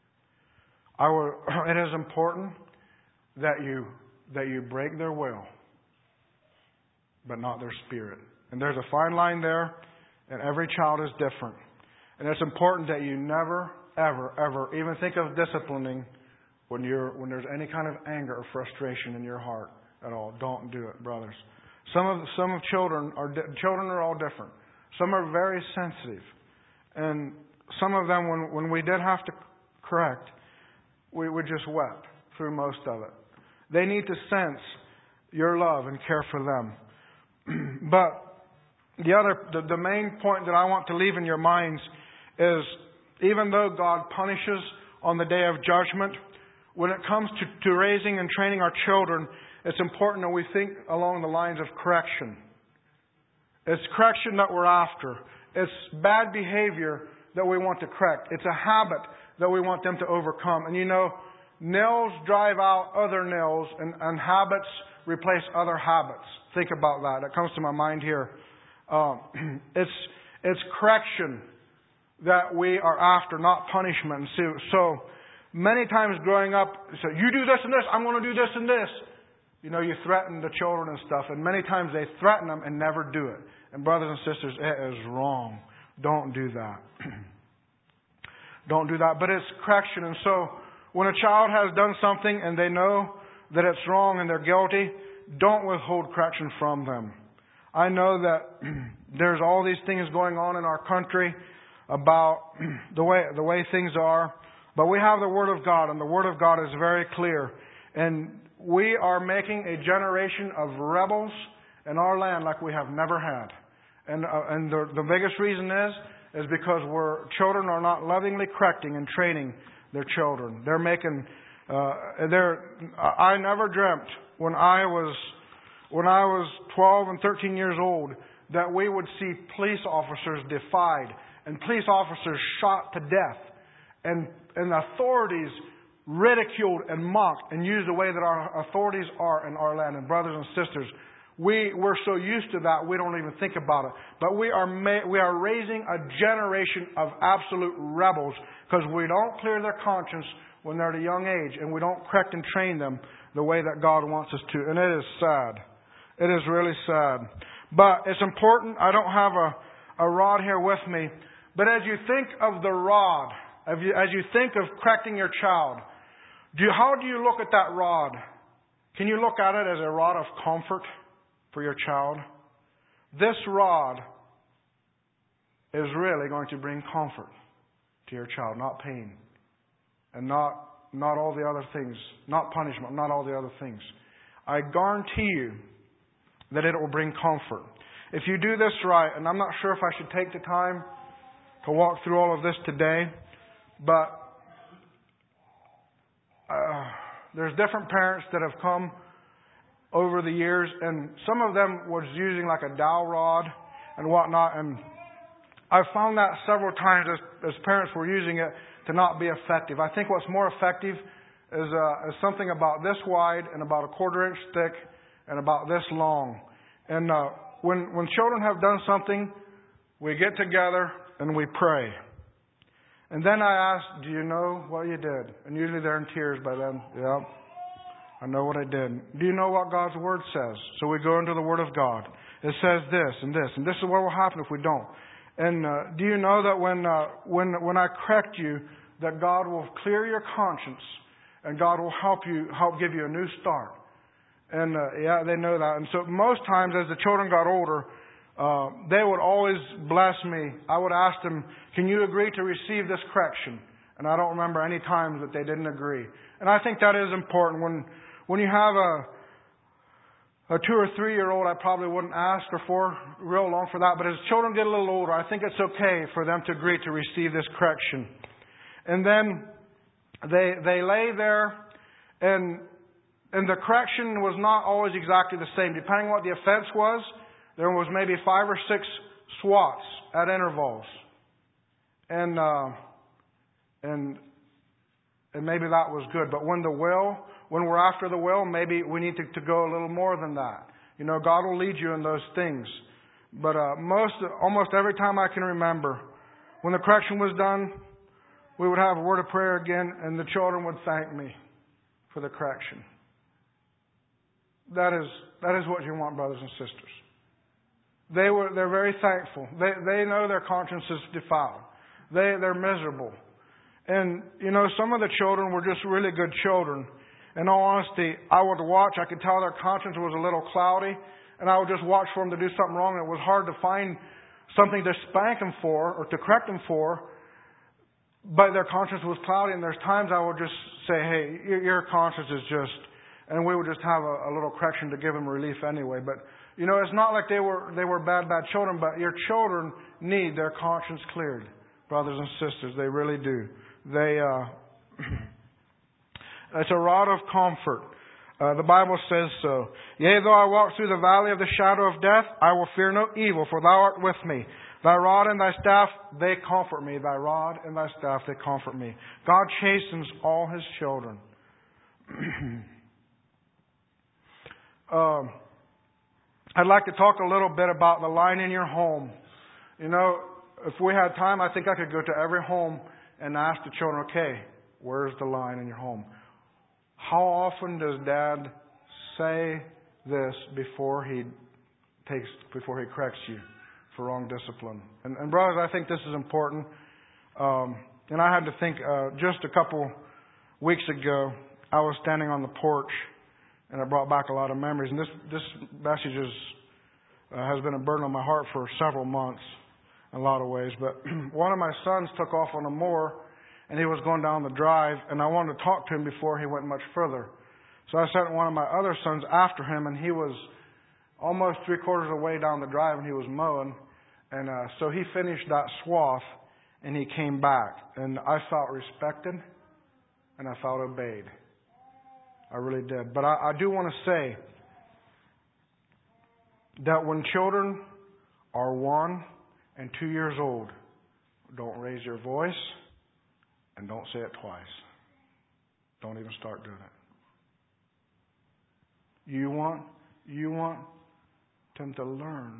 It is important that you break their will. but not their spirit. And there's a fine line there, and every child is different. And it's important that you never, ever, ever even think of disciplining when there's any kind of anger or frustration in your heart at all. Don't do it, brothers. Some children are all different. Some are very sensitive, and some of them, when we did have to correct, we just wept through most of it. They need to sense your love and care for them. But the main point that I want to leave in your minds is, even though God punishes on the day of judgment, when it comes to raising and training our children, it's important that we think along the lines of correction. It's correction that we're after. It's bad behavior that we want to correct. It's a habit that we want them to overcome. And nails drive out other nails, and habits replace other habits. Think about that. That comes to my mind here. It's correction that we are after, not punishment. So many times growing up, so you do this and this, I'm going to do this and this. You threaten the children and stuff, and many times they threaten them and never do it. And brothers and sisters, it is wrong. Don't do that. Don't do that. But it's correction. And so when a child has done something and they know that it's wrong and they're guilty, don't withhold correction from them. I know that there's all these things going on in our country about the way things are. But we have the Word of God, and the Word of God is very clear. And we are making a generation of rebels in our land like we have never had. And the biggest reason is because children are not lovingly correcting and training their children. They're making, I never dreamt when I was 12 and 13 years old that we would see police officers defied and police officers shot to death and authorities ridiculed and mocked and used the way that our authorities are in our land. And brothers and sisters, we're so used to that we don't even think about it. But we are raising a generation of absolute rebels because we don't clear their conscience when they're at a young age, and we don't correct and train them the way that God wants us to. And it is sad. It is really sad. But it's important. I don't have a rod here with me. But as you think of the rod, as you think of correcting your child, how do you look at that rod? Can you look at it as a rod of comfort for your child? This rod is really going to bring comfort to your child, not pain. And not all the other things, not punishment, not all the other things. I guarantee you that it will bring comfort. If you do this right, and I'm not sure if I should take the time to walk through all of this today, but there's different parents that have come over the years, and some of them was using like a dowel rod and whatnot, and I've found that several times as parents were using it to not be effective. I think what's more effective is something about this wide and about a 1/4 inch thick and about this long. And when children have done something, we get together and we pray. And then I ask, do you know what you did? And usually they're in tears by then. Yeah, I know what I did. Do you know what God's Word says? So we go into the Word of God. It says this and this. And this is what will happen if we don't. And do you know that when I correct you, that God will clear your conscience and God will help give you a new start. And yeah, they know that. And so most times as the children got older, they would always bless me. I would ask them, can you agree to receive this correction? And I don't remember any times that they didn't agree. And I think that is important. When you have a 2 or 3 year old, I probably wouldn't ask her for real long for that. But as children get a little older, I think it's okay for them to agree to receive this correction. And then they lay there, and the correction was not always exactly the same. Depending on what the offense was, there was maybe 5 or 6 swats at intervals. And maybe that was good. But when we're after the will, maybe we need to go a little more than that. You know, God will lead you in those things. But almost every time I can remember, when the correction was done, we would have a word of prayer again, and the children would thank me for the correction. That is what you want, brothers and sisters. They're very thankful. They know their conscience is defiled. They're miserable. And, some of the children were just really good children. In all honesty, I would watch. I could tell their conscience was a little cloudy. And I would just watch for them to do something wrong. And it was hard to find something to spank them for or to correct them for. But their conscience was cloudy. And there's times I would just say, hey, your conscience is just... And we would just have a little correction to give them relief anyway. But, it's not like they were bad children. But your children need their conscience cleared, brothers and sisters. They really do. It's a rod of comfort. The Bible says so. Yea, though I walk through the valley of the shadow of death, I will fear no evil, for thou art with me. Thy rod and thy staff, they comfort me. Thy rod and thy staff, they comfort me. God chastens all His children. I'd like to talk a little bit about the line in your home. If we had time, I think I could go to every home and ask the children, okay, where's the line in your home? How often does Dad say this before he corrects you for wrong discipline? And brothers, I think this is important. And I had to think, just a couple weeks ago, I was standing on the porch, and it brought back a lot of memories. And this message has been a burden on my heart for several months in a lot of ways. But one of my sons took off on a mower, and he was going down the drive, and I wanted to talk to him before he went much further. So I sent one of my other sons after him, and he was almost 3/4 of the way down the drive, and he was mowing. And so he finished that swath, and he came back. And I felt respected, and I felt obeyed. I really did. But I do want to say that when children are 1 and 2 years old, don't raise your voice and don't say it twice. Don't even start doing it. You want them to learn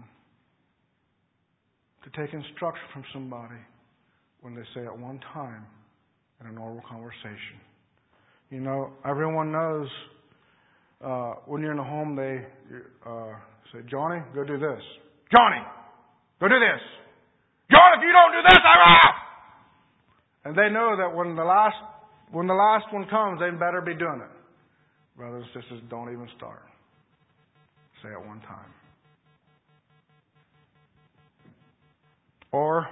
to take instruction from somebody when they say it one time in a normal conversation. Everyone knows when you're in a home, they say, Johnny, go do this. Johnny, go do this. John, if you don't do this, I'm out. And they know that when the last one comes, they better be doing it. Brothers and sisters, don't even start. Say it one time. Or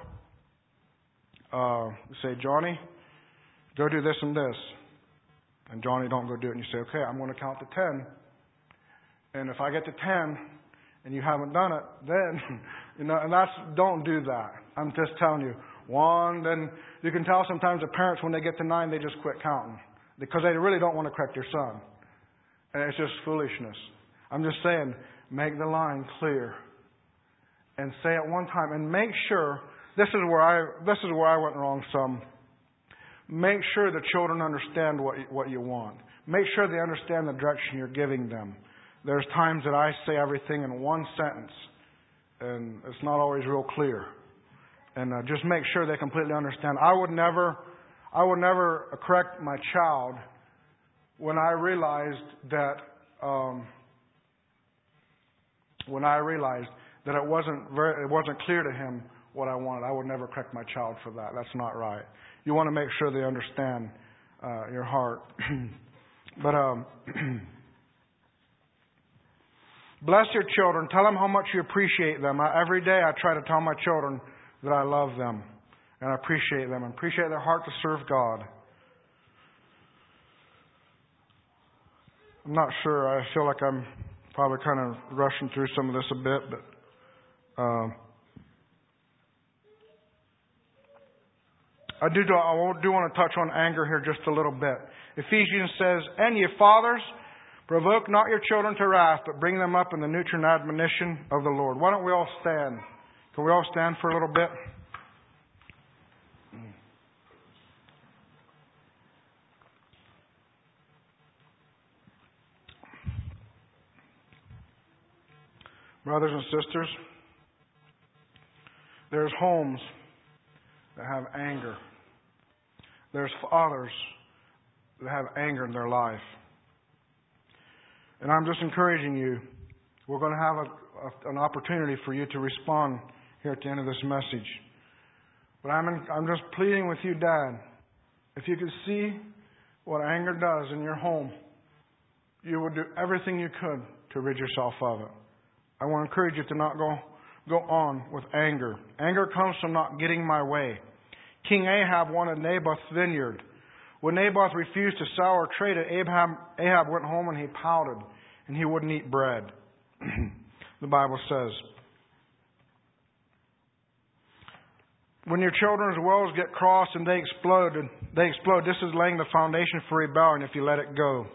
say, Johnny, go do this and this. And Johnny don't go do it. And you say, okay, I'm going to count to 10. And if I get to 10 and you haven't done it, then, and don't do that. I'm just telling you. 1, then you can tell sometimes the parents when they get to 9, they just quit counting. Because they really don't want to correct their son. And it's just foolishness. I'm just saying, make the line clear. And say it one time. And make sure, this is where I went wrong some. Make sure the children understand what you want. Make sure they understand the direction you're giving them. There's times that I say everything in one sentence, and it's not always real clear. And just make sure they completely understand. I would never correct my child when I realized that it wasn't clear to him what I wanted. I would never correct my child for that. That's not right. You want to make sure they understand your heart. But bless your children. Tell them how much you appreciate them. Every day I try to tell my children that I love them and I appreciate them and appreciate their heart to serve God. I'm not sure. I feel like I'm probably kind of rushing through some of this a bit, but I do want to touch on anger here just a little bit. Ephesians says, and ye fathers, provoke not your children to wrath, but bring them up in the nurture and admonition of the Lord. Why don't we all stand? Can we all stand for a little bit? Brothers and sisters, there's homes that have anger. There's fathers that have anger in their life. And I'm just encouraging you, we're going to have an opportunity for you to respond here at the end of this message. But I'm just pleading with you, Dad. If you could see what anger does in your home, you would do everything you could to rid yourself of it. I want to encourage you to not go on with anger. Anger comes from not getting my way. King Ahab wanted Naboth's vineyard. When Naboth refused to sell or trade it, Ahab went home and he pouted, and he wouldn't eat bread. The Bible says, when your children's wells get crossed and they explode, this is laying the foundation for rebellion if you let it go.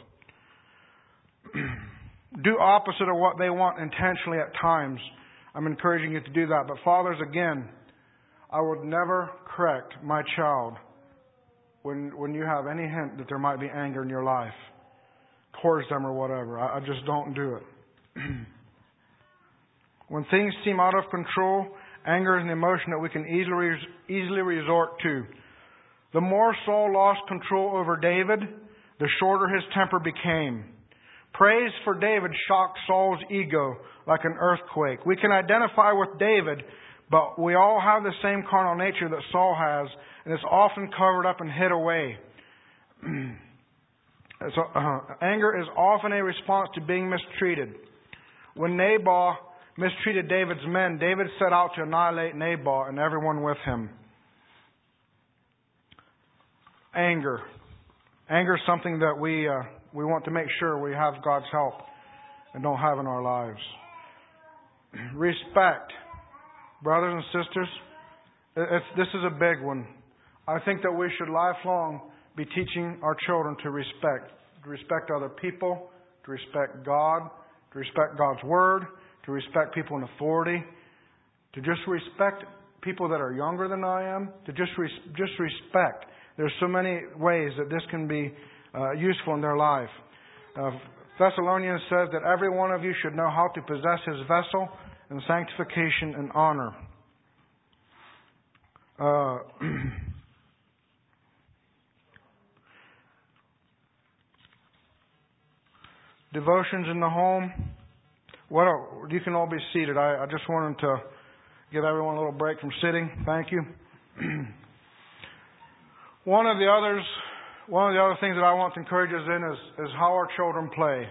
Do opposite of what they want intentionally at times. I'm encouraging you to do that. But fathers, again, I would never correct my child when you have any hint that there might be anger in your life towards them or whatever. I just don't do it. When things seem out of control, anger is an emotion that we can easily resort to. The more Saul lost control over David, the shorter his temper became. Praise for David shocked Saul's ego like an earthquake. We can identify with David, but we all have the same carnal nature that Saul has, and it's often covered up and hid away. Anger is often a response to being mistreated. When Nabal mistreated David's men, David set out to annihilate Nabal and everyone with him. Anger. Anger is something that we want to make sure we have God's help and don't have in our lives. Respect. Brothers and sisters, this is a big one. I think that we should lifelong be teaching our children to respect other people, to respect God, to respect God's Word, to respect people in authority, to just respect people that are younger than I am, to just respect. There's so many ways that this can be useful in their life. Thessalonians says that every one of you should know how to possess his vessel in sanctification and honor. Devotions in the home. You can all be seated. I just wanted to give everyone a little break from sitting. Thank you. One of the other things that I want to encourage us in is how our children play.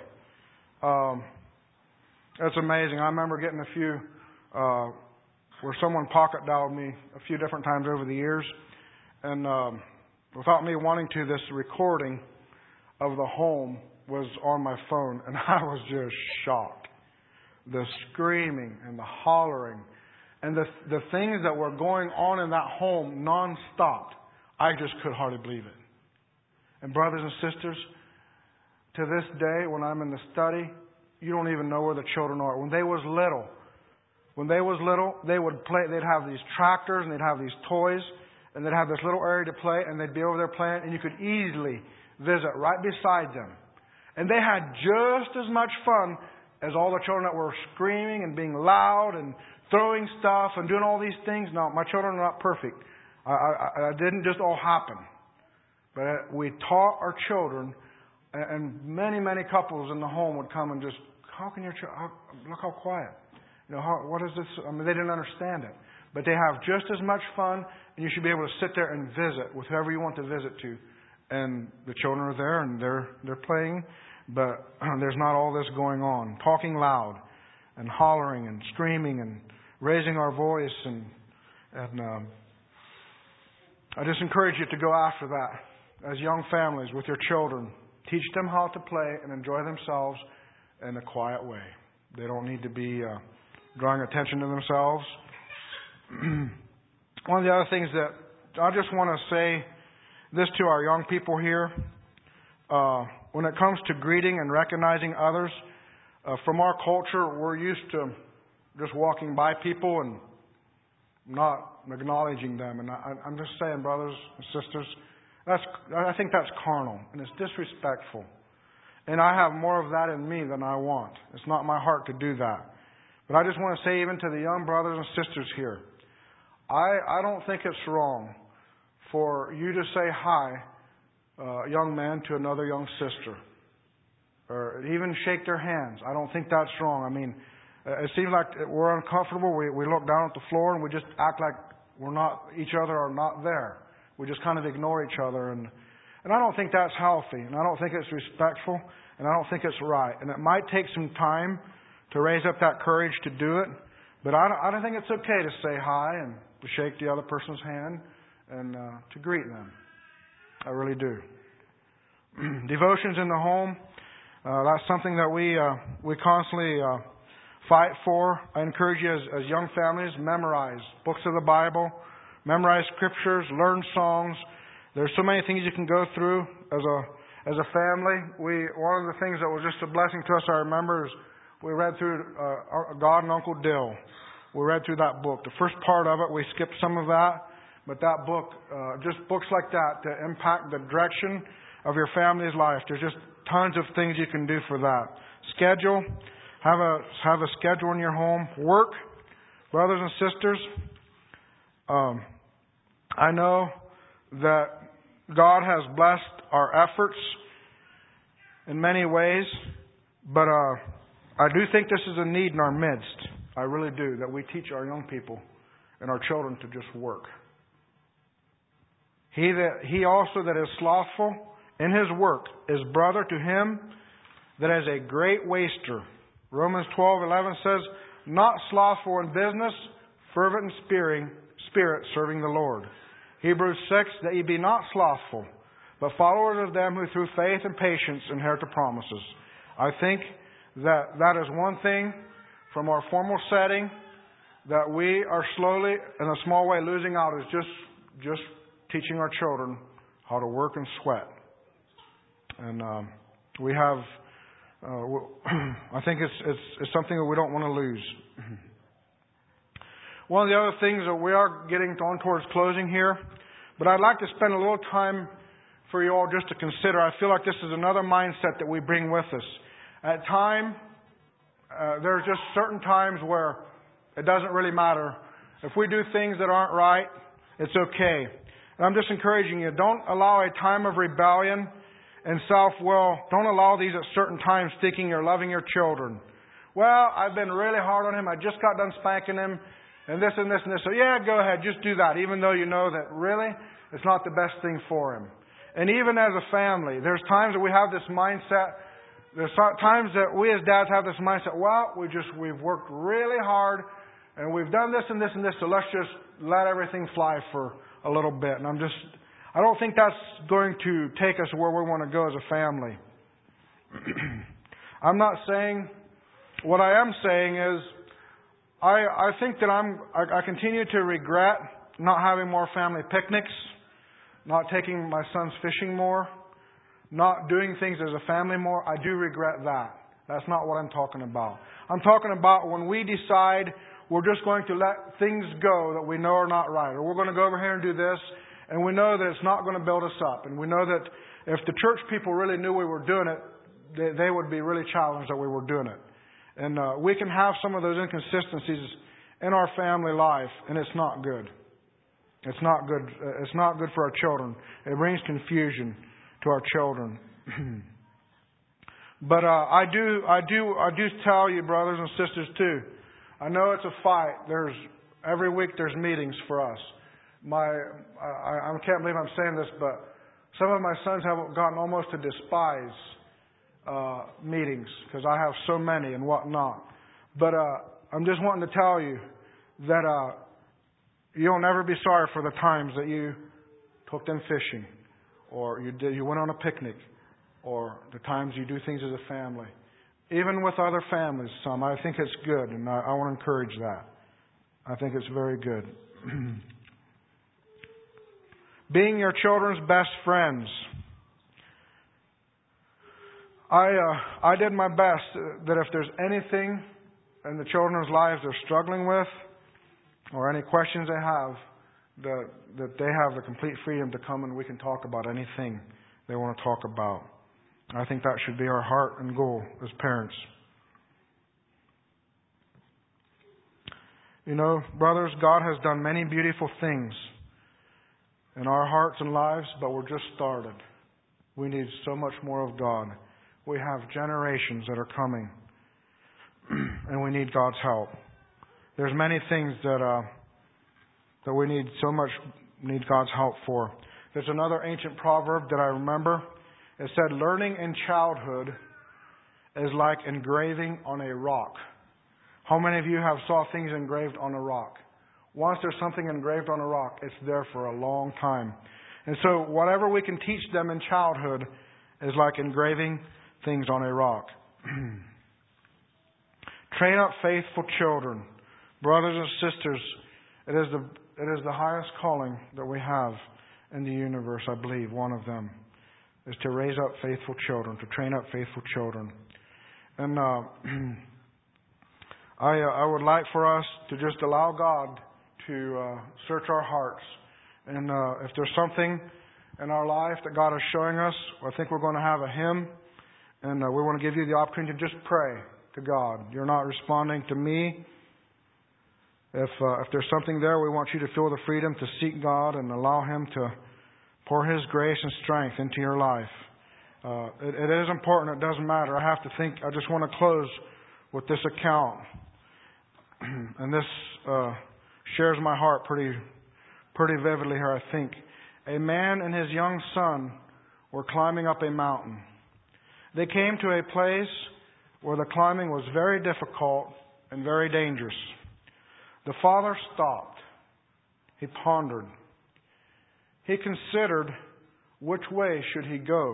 It's amazing. I remember getting a few where someone pocket dialed me a few different times over the years, and without me wanting to, this recording of the home was on my phone, and I was just shocked. The screaming and the hollering and the things that were going on in that home non-stop. I just could hardly believe it. And brothers and sisters, to this day, when I'm in the study, you don't even know where the children are. When they was little, they would play. They'd have these tractors and they'd have these toys, and they'd have this little area to play, and they'd be over there playing, and you could easily visit right beside them. And they had just as much fun as all the children that were screaming and being loud and throwing stuff and doing all these things. No, my children are not perfect. I didn't just all happen. But we taught our children, and many, many couples in the home would come and just, how can your child, look how quiet. What is this? I mean, they didn't understand it. But they have just as much fun, and you should be able to sit there and visit with whoever you want to visit to. And the children are there, and they're playing, but there's not all this going on. Talking loud, and hollering, and screaming, and raising our voice, and I just encourage you to go after that as young families with your children. Teach them how to play and enjoy themselves in a quiet way. They don't need to be drawing attention to themselves. One of the other things that I just want to say this to our young people here. When it comes to greeting and recognizing others, from our culture, we're used to just walking by people and not acknowledging them. And I'm just saying, brothers and sisters, I think that's carnal and it's disrespectful. And I have more of that in me than I want. It's not my heart to do that. But I just want to say, even to the young brothers and sisters here, I don't think it's wrong for you to say hi, young man, to another young sister, or even shake their hands. I don't think that's wrong. I mean, It seems like we're uncomfortable. We look down at the floor and we just act like each other are not there. We just kind of ignore each other. And I don't think that's healthy. And I don't think it's respectful. And I don't think it's right. And it might take some time to raise up that courage to do it. But I don't think it's okay to say hi and to shake the other person's hand and to greet them. I really do. Devotions in the home. That's something that we constantly fight for. I encourage you as young families, memorize books of the Bible, memorize scriptures, learn songs. There's so many things you can go through as a family. One of the things that was just a blessing to us, I remember, is we read through God and Uncle Dill. We read through that book. The first part of it, we skipped some of that. But that book, just books like that to impact the direction of your family's life. There's just tons of things you can do for that. Schedule. Have a schedule in your home. Work. Brothers and sisters, I know that God has blessed our efforts in many ways, but I do think this is a need in our midst. I really do, that we teach our young people and our children to just work. He also that is slothful in his work is brother to him that is a great waster. Romans 12:11 says, not slothful in business, fervent in spirit, serving the Lord. Hebrews 6, that ye be not slothful, but followers of them who through faith and patience inherit the promises. I think that is one thing from our formal setting that we are slowly, in a small way, losing out, is just teaching our children how to work and sweat. And we have, I think it's something that we don't want to lose. One of the other things that we are getting on towards closing here, but I'd like to spend a little time for you all just to consider. I feel like this is another mindset that we bring with us. At times, there's just certain times where it doesn't really matter. If we do things that aren't right, it's okay. And I'm just encouraging you, don't allow a time of rebellion and self-will. Don't allow these at certain times thinking you're loving your children. Well, I've been really hard on him. I just got done spanking him. And this and this and this. So yeah, go ahead. Just do that. Even though you know that really it's not the best thing for him. And even as a family, there's times that we have this mindset. There's times that we as dads have this mindset. Well, we've worked really hard and we've done this and this and this. So let's just let everything fly for a little bit. And I don't think that's going to take us where we want to go as a family. I'm not saying, what I am saying is, I think that I continue to regret not having more family picnics, not taking my sons fishing more, not doing things as a family more. I do regret that. That's not what I'm talking about. I'm talking about when we decide we're just going to let things go that we know are not right, or we're going to go over here and do this, and we know that it's not going to build us up, and we know that if the church people really knew we were doing it, they would be really challenged that we were doing it. And we can have some of those inconsistencies in our family life, and it's not good. It's not good. It's not good for our children. It brings confusion to our children. But I do tell you, brothers and sisters, too. I know it's a fight. Every week there's meetings for us. I can't believe I'm saying this, but some of my sons have gotten almost to despise meetings because I have so many and whatnot. But I'm just wanting to tell you that you'll never be sorry for the times that you took them fishing, or you went on a picnic, or the times you do things as a family. Even with other families, I think it's good, and I want to encourage that. I think it's very good. Being your children's best friends. I did my best that if there's anything in the children's lives they're struggling with, or any questions they have, that they have the complete freedom to come and we can talk about anything they want to talk about. I think that should be our heart and goal as parents. You know, brothers, God has done many beautiful things in our hearts and lives, but we're just started. We need so much more of God. We have generations that are coming. and we need God's help. There's many things that we need God's help for. There's another ancient proverb that I remember. It said, learning in childhood is like engraving on a rock. How many of you have saw things engraved on a rock? Once there's something engraved on a rock, it's there for a long time. And so whatever we can teach them in childhood is like engraving things on a rock. Train up faithful children. Brothers and sisters, it is the highest calling that we have in the universe, I believe. One of them is to raise up faithful children, to train up faithful children. And I would like for us to just allow God to search our hearts. And if there's something in our life that God is showing us, I think we're going to have a hymn. And we want to give you the opportunity to just pray to God. You're not responding to me. If there's something there, we want you to feel the freedom to seek God and allow Him to pour His grace and strength into your life. It is important. It doesn't matter. I just want to close with this account. And this shares my heart pretty vividly here, I think. A man and his young son were climbing up a mountain. They came to a place where the climbing was very difficult and very dangerous. The father stopped. He pondered. He considered which way should he go.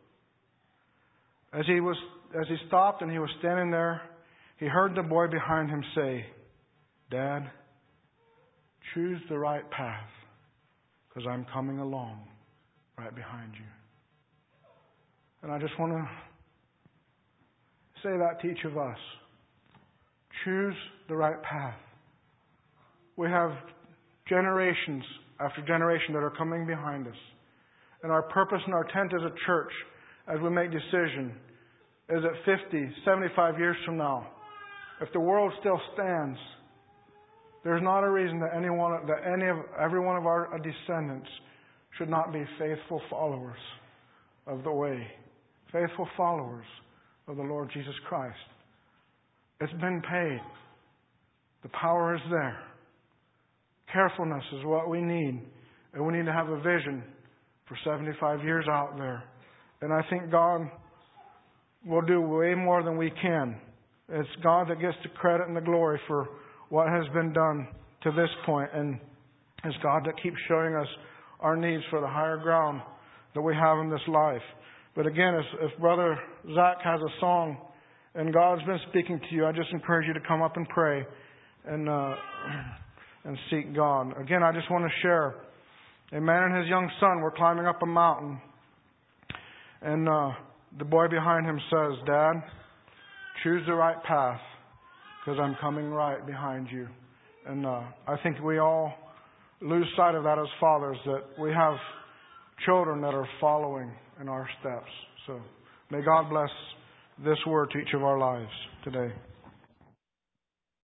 As he stopped and he was standing there, he heard the boy behind him say, "Dad, choose the right path, because I'm coming along right behind you." And I just want to say that to each of us. Choose the right path. We have generations after generation that are coming behind us. And our purpose and our intent as a church, as we make decision, is that 50, 75 years from now, if the world still stands, there's not a reason that every one of our descendants should not be faithful followers of the way, faithful followers of the Lord Jesus Christ. It's been paid. The power is there. Carefulness is what we need. And we need to have a vision for 75 years out there. And I think God will do way more than we can. It's God that gets the credit and the glory for what has been done to this point. And it's God that keeps showing us our needs for the higher ground that we have in this life. But again, if Brother Zach has a song and God's been speaking to you, I just encourage you to come up and pray and seek God. Again, I just want to share. A man and his young son were climbing up a mountain. And the boy behind him says, "Dad, choose the right path, because I'm coming right behind you." And I think we all lose sight of that as fathers, that we have children that are following in our steps. So may God bless this word to each of our lives today.